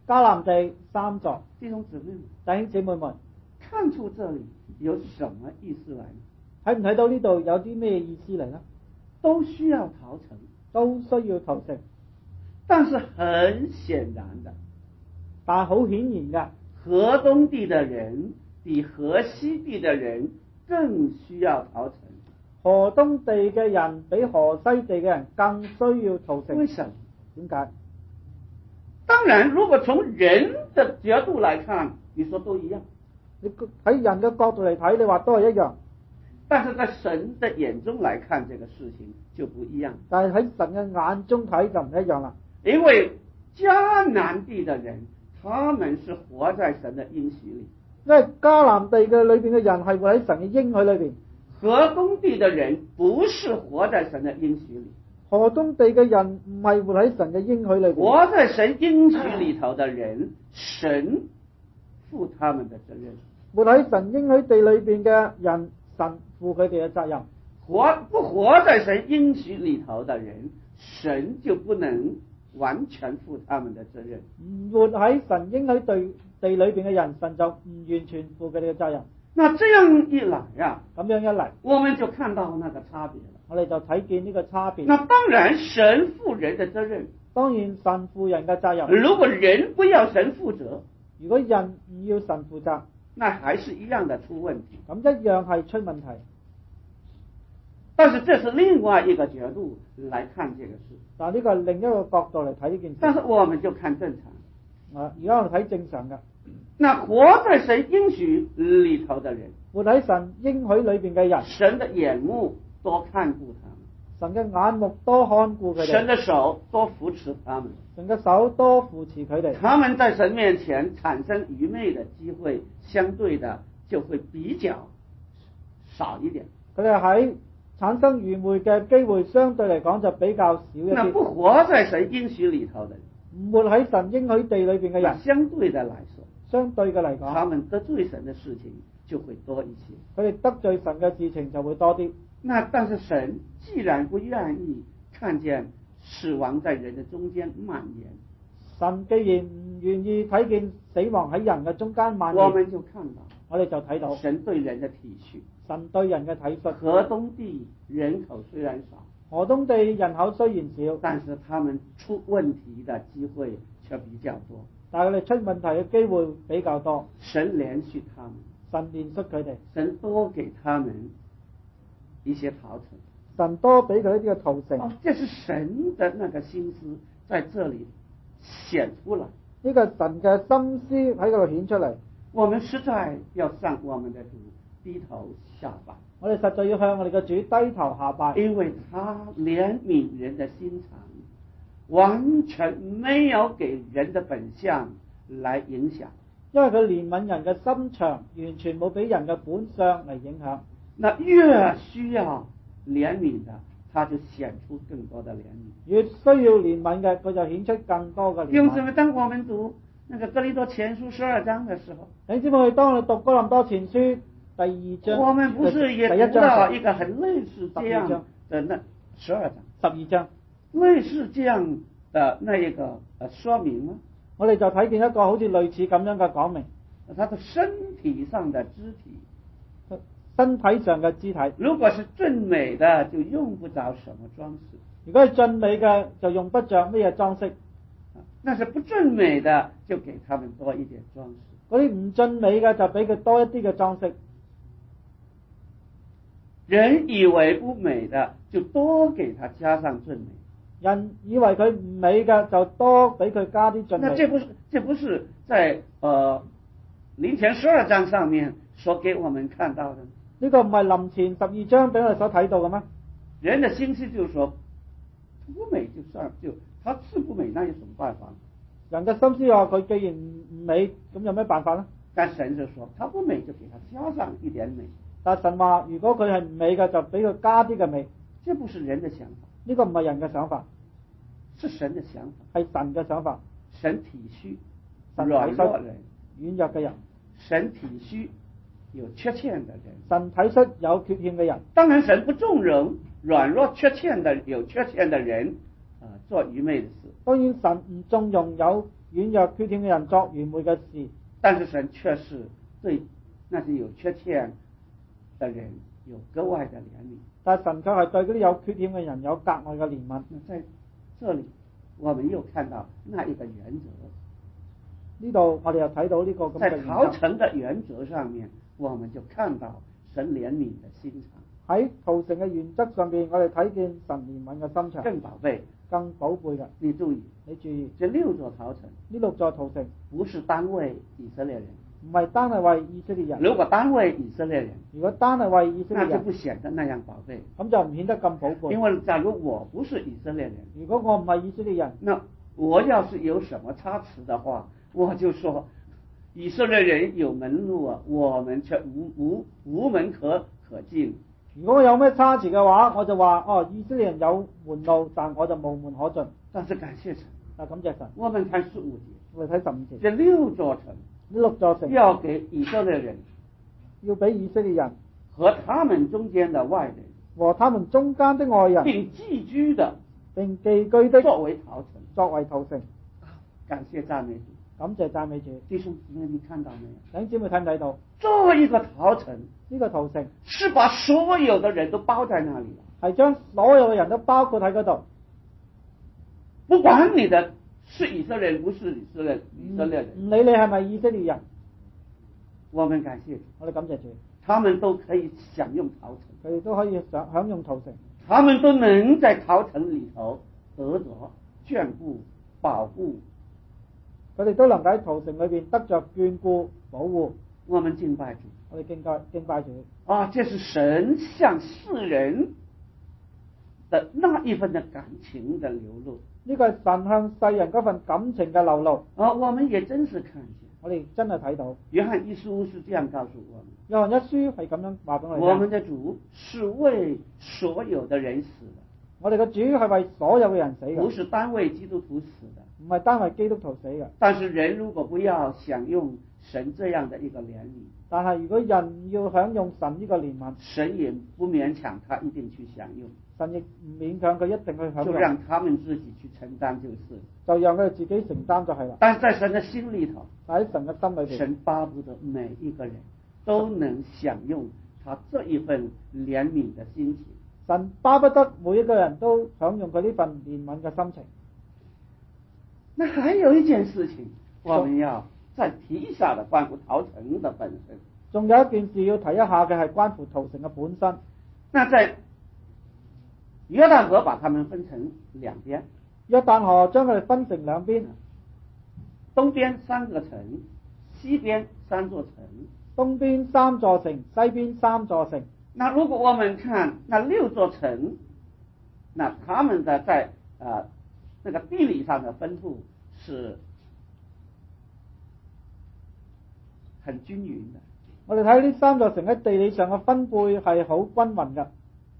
B: 迦南地三座，
A: 弟兄姊妹們，
B: 弟兄姊妹們，
A: 看出這裡有什麼意思來呢？
B: 睇唔睇到呢度有啲咩意思嚟呢？
A: 都需要逃城，
B: 都需要逃城，
A: 但是很顯然的，
B: 但係好顯然嘅，
A: 河東地的人比河西地的人更需要逃城。
B: 河東地嘅人比河西地嘅人更需要逃城。
A: 為什麼？
B: 點解？
A: 當然，如果從人的角度來看，你說都一樣。
B: 你喺人嘅角度嚟睇，你話都係一樣。
A: 但是在神的眼中來看，這個事情就不一樣。
B: 但係喺神嘅眼中睇就唔一樣啦。
A: 因為迦南地的人，他們是活在神的應許裏。
B: 因為迦南地嘅裏邊嘅人係活喺神嘅應許裏邊。
A: 河東地的人不是活在神的應許裏。
B: 河東地嘅人唔係活喺神嘅應許裏邊。
A: 活在神應許裏頭的人，神負他們的責任。
B: 活喺神應許地裏邊嘅人，神負佢哋嘅責任。
A: 活不活在神應許裏頭的人，神就不能完全負他們的責任。
B: 唔活喺神應許地地裏邊嘅人，神就唔完全負佢哋嘅責任。
A: 那這樣一來呀，
B: 咁樣一嚟，
A: 我們就看到那個差別了。
B: 我哋就睇見呢個差別。
A: 那當然，神負人的責任。
B: 當然，神負人嘅責任。
A: 如果人不要神負責，
B: 如果人唔要神負責，
A: 那還是一樣的出問題。
B: 咁一樣係出問題。
A: 但是這是另外一個角度來看這個事。
B: 但呢個係另一個角度嚟睇呢件事。
A: 但是我們就看正常。
B: 啊，而家我哋睇正常嘅。
A: 那活在神應許裏頭的人，
B: 活喺神應許裏邊嘅人，
A: 神的眼目多看顧他們，
B: 神嘅眼目多看顧佢哋，
A: 神的手多扶持他們，
B: 神嘅手多扶持佢哋。
A: 他們在神面前產生愚昧的機會，相對的就會比較少一點。
B: 佢哋喺產生愚昧嘅機會，相對嚟講就比較少一啲。
A: 那不活在神應許裏頭的人，
B: 唔活喺神應許地裏邊嘅人，
A: 相對的來說，
B: 相對嘅嚟講，
A: 他們得罪神的事情就會多一些。
B: 佢哋得罪神嘅事情就會多啲。
A: 那但是神既然不願意看見死亡在人的中間蔓延，
B: 神既然唔願意睇見死亡喺人嘅中間蔓延，
A: 我們就看到，
B: 我哋就睇到
A: 神對人的體恤，
B: 神對人嘅體恤。
A: 河東地人口雖然少，
B: 河東地人口雖然少，
A: 但是他們出問題的機會卻比較多。
B: 但係佢哋出問題嘅機會比較多。
A: 神憐恤他們，
B: 神憐恤佢哋，
A: 神多給他們一些逃城，
B: 神多俾佢一啲嘅逃城。
A: 哦，這是神的那個心思在這裏顯出來。
B: 呢個神嘅心思喺嗰度顯出嚟。
A: 我們實在要向我們的主低頭下拜。
B: 我哋實在要向我哋嘅主低頭下拜，
A: 因為他憐憫人的心腸，完全沒有給人的本相來影響。
B: 因為佢憐憫人嘅心腸，完全冇俾人嘅本相嚟影響。
A: 那越需要憐憫的，他就顯出更多的憐憫。
B: 越需要憐憫嘅，佢就顯出更多嘅憐憫。
A: 因此，當我們讀那個哥林多前書十二章的時候，
B: 你知唔知當我哋讀哥林多前書第二章，
A: 我們不是也讀到一個很類似這樣的那十二章、
B: 十二章，
A: 類似這樣的那一個呃說明嗎？
B: 我哋就睇見一個好似類似咁樣嘅講明，
A: 他的身體上的肢體，
B: 身體上嘅肢體，
A: 如果是俊美的，就用不着什麼裝飾；
B: 如果係俊美嘅，就用不着咩嘢裝飾。
A: 那是不俊美的，就給他們多一點裝飾。
B: 嗰啲唔俊美嘅，就俾佢多一啲嘅裝飾。
A: 人以為不美的，就多給他加上俊美。
B: 人以為佢唔美嘅，就多俾佢加啲俊美。
A: 那這不是這不是在呃林前十二章上面所給我們看到的？
B: 呢個唔係林前十二章俾我哋所睇到嘅咩？
A: 人的心思就是說，不美就算就，他是不美，那有什麼辦法？
B: 人嘅心思話佢既然唔美，咁有咩辦法呢？
A: 但神就說，他不美就給他加上一點美。
B: 但神話如果佢係唔美嘅，就俾佢加啲嘅美。
A: 這不是人的想法，
B: 呢個唔係人嘅想法，
A: 是神的想法，
B: 係神嘅想法。
A: 神體恤
B: 神
A: 軟弱人，
B: 軟弱嘅人，
A: 神體恤有缺陷的人，
B: 神體恤有缺陷嘅人。
A: 當然神不縱容軟弱缺陷的有缺陷的人啊、呃、做愚昧的事。
B: 當然神唔縱容有軟弱缺欠嘅人作愚昧嘅事，
A: 但是神卻是對那些有缺陷的人有格外的憐憫。
B: 但係神卻係對嗰啲有缺陷嘅人有格外嘅憐憫。
A: 在這裡，我們又看到那一個原則。
B: 呢度我哋又睇到呢個咁嘅
A: 在
B: 原則。
A: 逃城的原則上面，我們就看到神憐憫的心腸。
B: 喺逃城嘅原則上邊，我哋睇見神憐憫嘅心腸。
A: 更寶貝，
B: 更寶貝嘅。
A: 你注意，
B: 你注意，
A: 這六座逃城，
B: 呢六座逃城
A: 不是單為以色列人，
B: 唔係單係為以色列人。
A: 如果單為以色列人，
B: 如果單係為以色列人，
A: 那就不顯得那樣寶貝。
B: 咁就唔顯得咁寶貝。
A: 因為假如我不是以色列人，
B: 如果我唔係以色列人，
A: 那我要是有什麼差池的話，我就說以色列人有門路啊，我們卻無無無門可可進。
B: 如果我有咩差池嘅話，我就話哦，以色列人有門路，但我就無門可進。
A: 但是感謝神，
B: 啊，感謝神。
A: 我們看十五節，
B: 我哋睇十五節，
A: 這六座城，
B: 呢六座城
A: 要給以色列人，
B: 要俾以色列人
A: 和他們中間的外人，
B: 和他們中間的外人，
A: 並寄居的，
B: 並寄居的，
A: 作為逃城，
B: 作為逃城。
A: 感謝讚美主，
B: 感謝讚美主。
A: 弟兄姊妹，你看到沒有？
B: 弟兄姊妹睇唔睇到？
A: 作為一個逃城，
B: 呢個逃城
A: 是把所有的人都包在那裡了，
B: 係將所有嘅人都包括喺嗰度，
A: 不管你的是以色列人，不是以色列以色列人，
B: 唔理你係咪以色列人，
A: 我們感謝主，
B: 我哋感謝主，
A: 他們都可以享用逃城，
B: 佢哋都可以享享用逃城，
A: 他們都能在逃城裡頭得着眷顧、保護。
B: 佢哋都能喺逃城裏邊得着眷顧、保護。
A: 我們敬拜主，
B: 我哋敬拜敬拜主。
A: 啊，這是神向世人的那一份的感情的流露。
B: 呢個係神向世人嗰份感情嘅流露。
A: 啊，我們也真是看見，
B: 我哋真係睇到。
A: 約翰一書是這樣告訴我們。
B: 約翰一書係咁樣話俾我哋聽。
A: 我們的主是為所有的人死的。
B: 我哋嘅主係為所有嘅人死嘅，
A: 不是單為基督徒死的，
B: 唔係單為基督徒死嘅。
A: 但是人如果不要享用神這樣的一個憐憫，
B: 但係如果人要享用神呢個憐憫，
A: 神也不勉強他一定去享用，
B: 神亦唔勉強佢一定去享用，
A: 就讓他們自己去承擔就是，
B: 就讓佢哋自己承擔就係啦。
A: 但是在神的心裏頭，
B: 喺神嘅心裏邊，
A: 神巴不得每一個人都能享用他這一份憐憫的心情。
B: 神巴不得每一個人都享用佢呢份憐憫嘅心情。
A: 那還有一件事情，我們要再提一下的，關乎逃城的本身。
B: 仲有一件事要提一下嘅係關乎逃城嘅本身。
A: 那在約旦河把他們分成兩邊，
B: 約旦河將佢哋分成兩邊，
A: 東邊三個城，西邊三座城。
B: 東邊三座城，西邊三座城。
A: 那如果我們看那六座城，那他們的在呃那個地理上的分布是很均勻的。
B: 我哋睇呢三座城喺地理上嘅分配係好均勻嘅，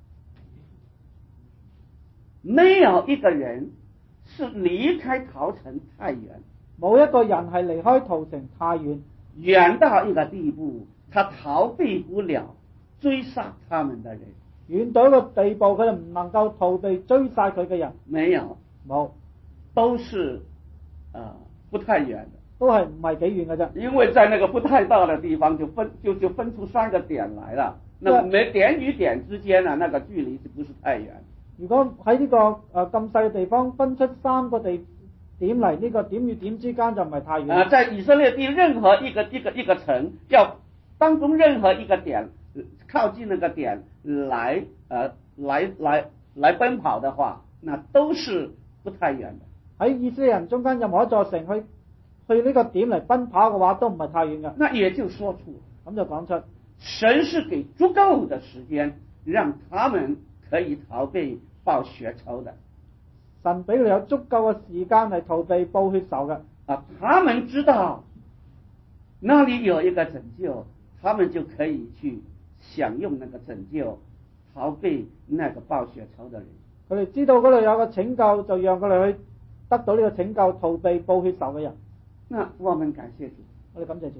A: 沒有一個人是離開逃城太遠，
B: 冇一個人係離開逃城太遠，
A: 遠到一個地步，他逃避不了追殺他們的人，
B: 遠到一個地步，佢哋唔能夠逃避追殺佢嘅人。
A: 沒有，
B: 冇，
A: 都是呃不太遠的，
B: 都係唔係幾遠嘅啫。
A: 因為在那個不太大的地方就分就就分出三個點來了，那每點與點之間呢，那個距離是不是太遠？
B: 如果喺呢個誒咁細嘅地方分出三個地點嚟，呢個點與點之間就唔係太遠。
A: 啊，在以色列地任何一個一個一個城，要當中任何一個點靠近那個點來呃來來來奔跑的話，那都是不太遠的。
B: 喺以色列人中間任何一座城去去呢個點嚟奔跑嘅話，都唔係太遠嘅。
A: 那也就說出，
B: 咁就講出
A: 神是給足夠的時間，讓他們可以逃避報血仇的。
B: 神俾佢哋有足夠嘅時間嚟逃避報血仇嘅。
A: 啊，他們知道那裡有一個拯救，他們就可以去享用那個拯救，逃避那個報血仇的人。
B: 佢哋知道嗰度有個拯救，就讓佢哋去得到呢個拯救，逃避報血仇嘅人。
A: 那我們感謝主，
B: 我哋感謝主，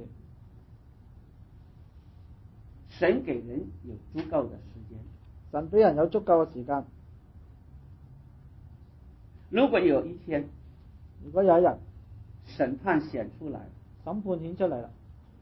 A: 神給人有足夠的時間，
B: 神俾人有足夠嘅時間。
A: 如果有一天，
B: 如果有一日
A: 審判顯出來，
B: 審判顯出嚟啦。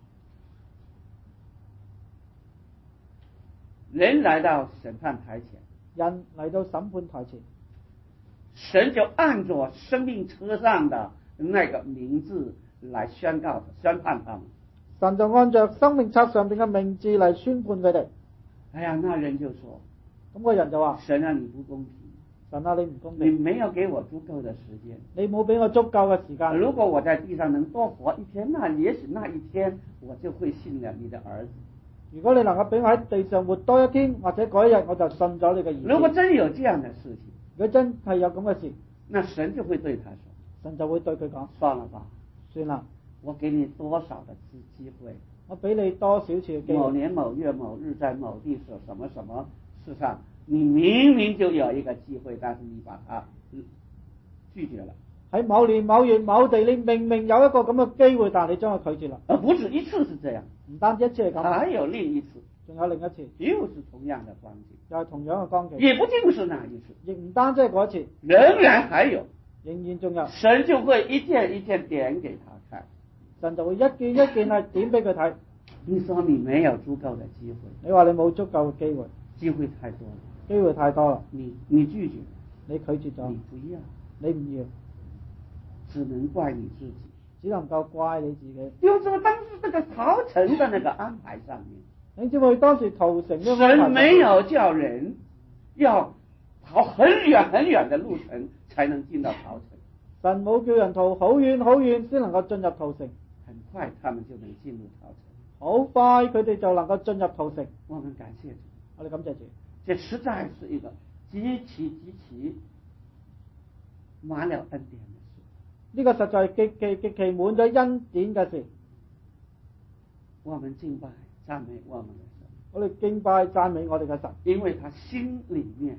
A: 人來到審判台前，
B: 人嚟到審判台前，
A: 神就按着生命冊上的那個名字來宣告宣判他們。
B: 神就按着生命冊上邊嘅名字嚟宣判佢哋。
A: 哎呀，那人就說，
B: 咁個人就話：
A: 神啊，你不公平，
B: 神啊，你唔公
A: 你
B: 平，
A: 沒有給我足夠的時間，
B: 你冇俾我足夠嘅時間。
A: 如果我在地上能多活一天，那也許那一天我就會信了你的兒子。
B: 如果你能夠俾我喺地上活多一天，或者嗰一日我就信咗你嘅兒子。
A: 如果真有這樣的事情，
B: 如果真係有咁嘅事，
A: 那神就會對他說，
B: 神就會對佢講：
A: 算了吧，
B: 算啦，
A: 我給你多少的機機會，
B: 我俾你多少次嘅機會。
A: 某年某月某日在某地所什麼什麼事上，你明明就有一個機會，但是你把它拒絕了。
B: 喺某年某月某地，你明明有一個咁嘅機會，但係你將佢拒絕啦。
A: 而不止一次是這樣，
B: 唔單止一次係咁，
A: 還有另一次，
B: 仲有另一次，
A: 又是同樣的光景，
B: 又係同樣嘅光景，
A: 也不盡是那一次，
B: 亦唔單止係嗰一次，
A: 仍然還有，
B: 仍然仲有。
A: 神就會一件一件點給他看，
B: 神就會一件一件係點俾佢睇。
A: 你說你沒有足夠的機會，
B: 你話你冇足夠嘅機會，
A: 機會太多了，
B: 機會太多啦，
A: 你你拒絕，
B: 你拒絕咗，
A: 你不要，
B: 你唔要，
A: 只能怪你自己，
B: 只能夠怪你自己。
A: 就是說當時這個逃城的那個安排上面，
B: 你知唔知當時逃城呢？
A: 神沒有叫人要逃很遠很遠的路程才能進到逃城，
B: 神冇叫人逃好遠好遠先能夠進入逃城，
A: 很快他們就能進入逃城。
B: 好快佢哋就能夠進入逃城。
A: 我們感謝主，
B: 我哋感謝主，
A: 這實在是一個極其極其滿了恩典的事。
B: 呢個實在係極其極其滿咗恩典嘅事。
A: 我們敬拜讚美我們的神，
B: 我哋敬拜讚美我哋嘅神，
A: 因為他心裏面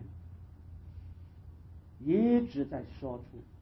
A: 一直在說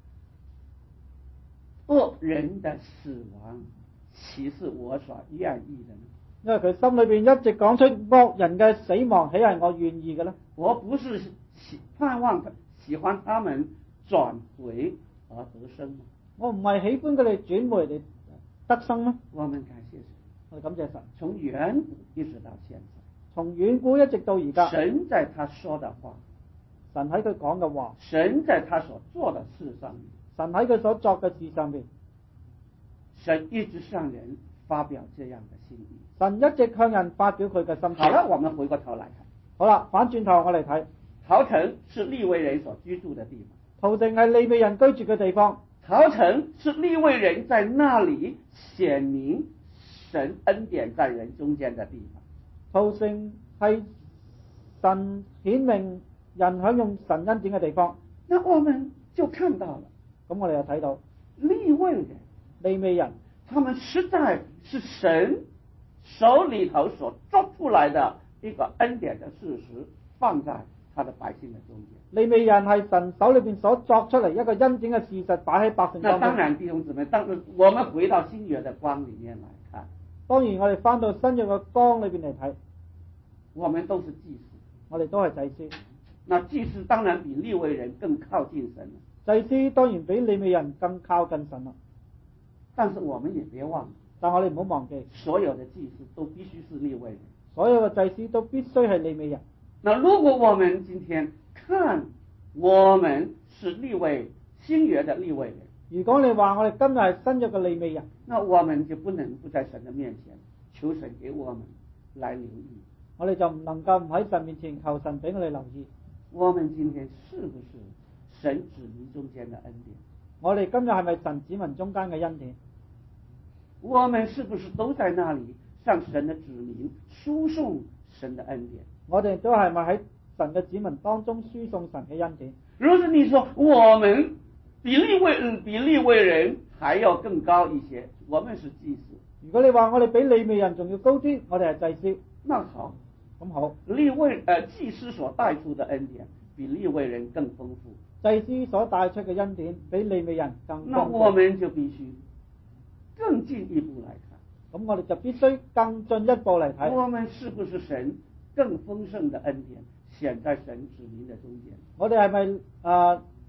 A: 出惡人的死亡豈是我所願意的呢？
B: 因為佢心裏邊一直講出惡人嘅死亡豈係我願意嘅呢？
A: 我不是喜盼望喜歡他們轉回而得生嗎？
B: 我唔係喜歡佢哋轉回嚟得生咩？
A: 我們感謝神，
B: 我哋感謝神，
A: 從遠古一直到現在，
B: 從遠古一直到而家，
A: 神在他說的話，
B: 神喺佢講嘅話，
A: 神在他所做的事上面，
B: 神喺佢所作嘅事上面，
A: 神一直向人發表這樣的心意。
B: 神一直向人發表佢嘅心意。
A: 好了，我們回過頭來看，
B: 好啦，反轉頭我嚟睇，
A: 逃城是利未人所居住的地方，
B: 逃城係利未人居住嘅地方，
A: 逃城是利未人在那裏顯明神恩典在人中間的地方。
B: 逃城係神顯明人享用神恩典嘅地方。
A: 那我們就看到了，
B: 咁我哋又睇到
A: 利未人，
B: 利未人，
A: 他們實在是神手裏頭所做出來的一個恩典的事實，放在他的百姓的中間。
B: 利未人係神手裏邊所作出嚟一個恩典嘅事實，擺喺百姓當中。
A: 那當然，弟兄姊妹，當我們回到新約的光裏面來看，
B: 當然我哋翻到新約嘅光裏邊嚟睇，
A: 我們都是祭司，
B: 我哋都係祭司。
A: 那祭司當然比利未人更靠近神了，
B: 祭司當然比利未人更靠近神啦。
A: 但是我們也別忘了，
B: 但我哋唔好忘記，
A: 所有的祭司都必須是利未人，
B: 所有嘅祭司都必須係利未人。
A: 那如果我們今天看我們是利未新約的利未人，
B: 如果你話我哋今日係新約嘅利未人，
A: 那我們就不能不在神的面前求神給我們來留意，
B: 我哋就唔能夠唔喺神面前求神俾我哋留意，
A: 我們今天是不是神子民中間的恩典？
B: 我哋今日係咪神子民中間嘅恩典？
A: 我們是不是都在那裏向神的子民輸送神的恩典？
B: 我哋都係咪喺神嘅子民當中輸送神嘅恩典？
A: 如果你說我們比利未嗯比利未人還要更高一些，我們是祭司。
B: 如果你話我哋比利未人仲要高啲，我哋係祭司。
A: 那好，
B: 咁好，
A: 利未呃祭司所帶出的恩典比利未人更豐富，
B: 祭司所帶出嘅恩典比利未人更豐富。
A: 那我們就必須更進一步來看，
B: 咁我哋就必須更進一步嚟睇，
A: 我們是不是神更豐盛的恩典顯在神子民的中間？
B: 我哋係咪誒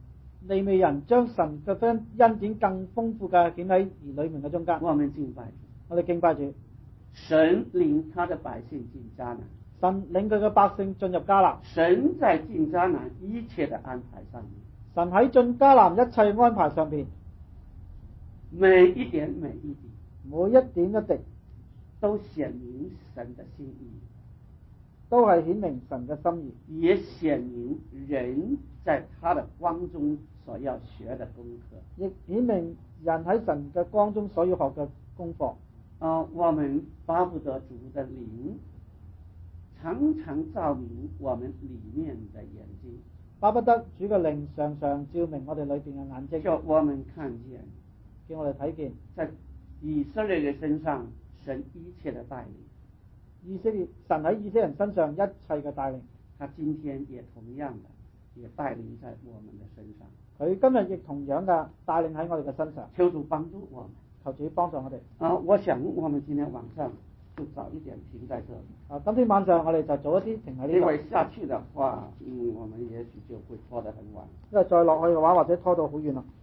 B: 利未人將神嘅恩恩典更豐富嘅顯喺兒女們嘅中間。
A: 我們敬拜主，
B: 我哋敬拜主，
A: 神領他的百姓進迦南，
B: 神領佢嘅百姓進入迦南，
A: 神在進迦南一切的安排上面，
B: 神喺進迦南一切安排上邊，
A: 每一點每一滴
B: 每一點一滴
A: 都顯明神的心意，
B: 都係顯明神嘅心意，
A: 也顯明人在他的光中所要學的功課，
B: 亦顯明人喺神嘅光中所要學嘅功課。
A: 啊，我們巴不得主的靈常常照明我們裏面的眼睛，
B: 巴不得主嘅靈常常照明我哋裏邊嘅眼睛，
A: 叫我們看見，
B: 叫我哋睇見
A: 在以色列嘅身上神一切的帶領。
B: 以色列神喺以色列人身上一切嘅帶領，
A: 他今天也同樣的也帶領在我們的身上。
B: 佢今日亦同樣嘅帶領喺我哋嘅身上。
A: 求主幫助我們，
B: 求主幫助我哋。
A: 啊，我想我們今天晚上就早一點停在這裏。
B: 啊，今天晚上我哋就早一啲停喺呢度。
A: 因為下去的話，嗯，我們也許就會拖得很晚。
B: 因為再落去嘅話，或者拖到好遠啦。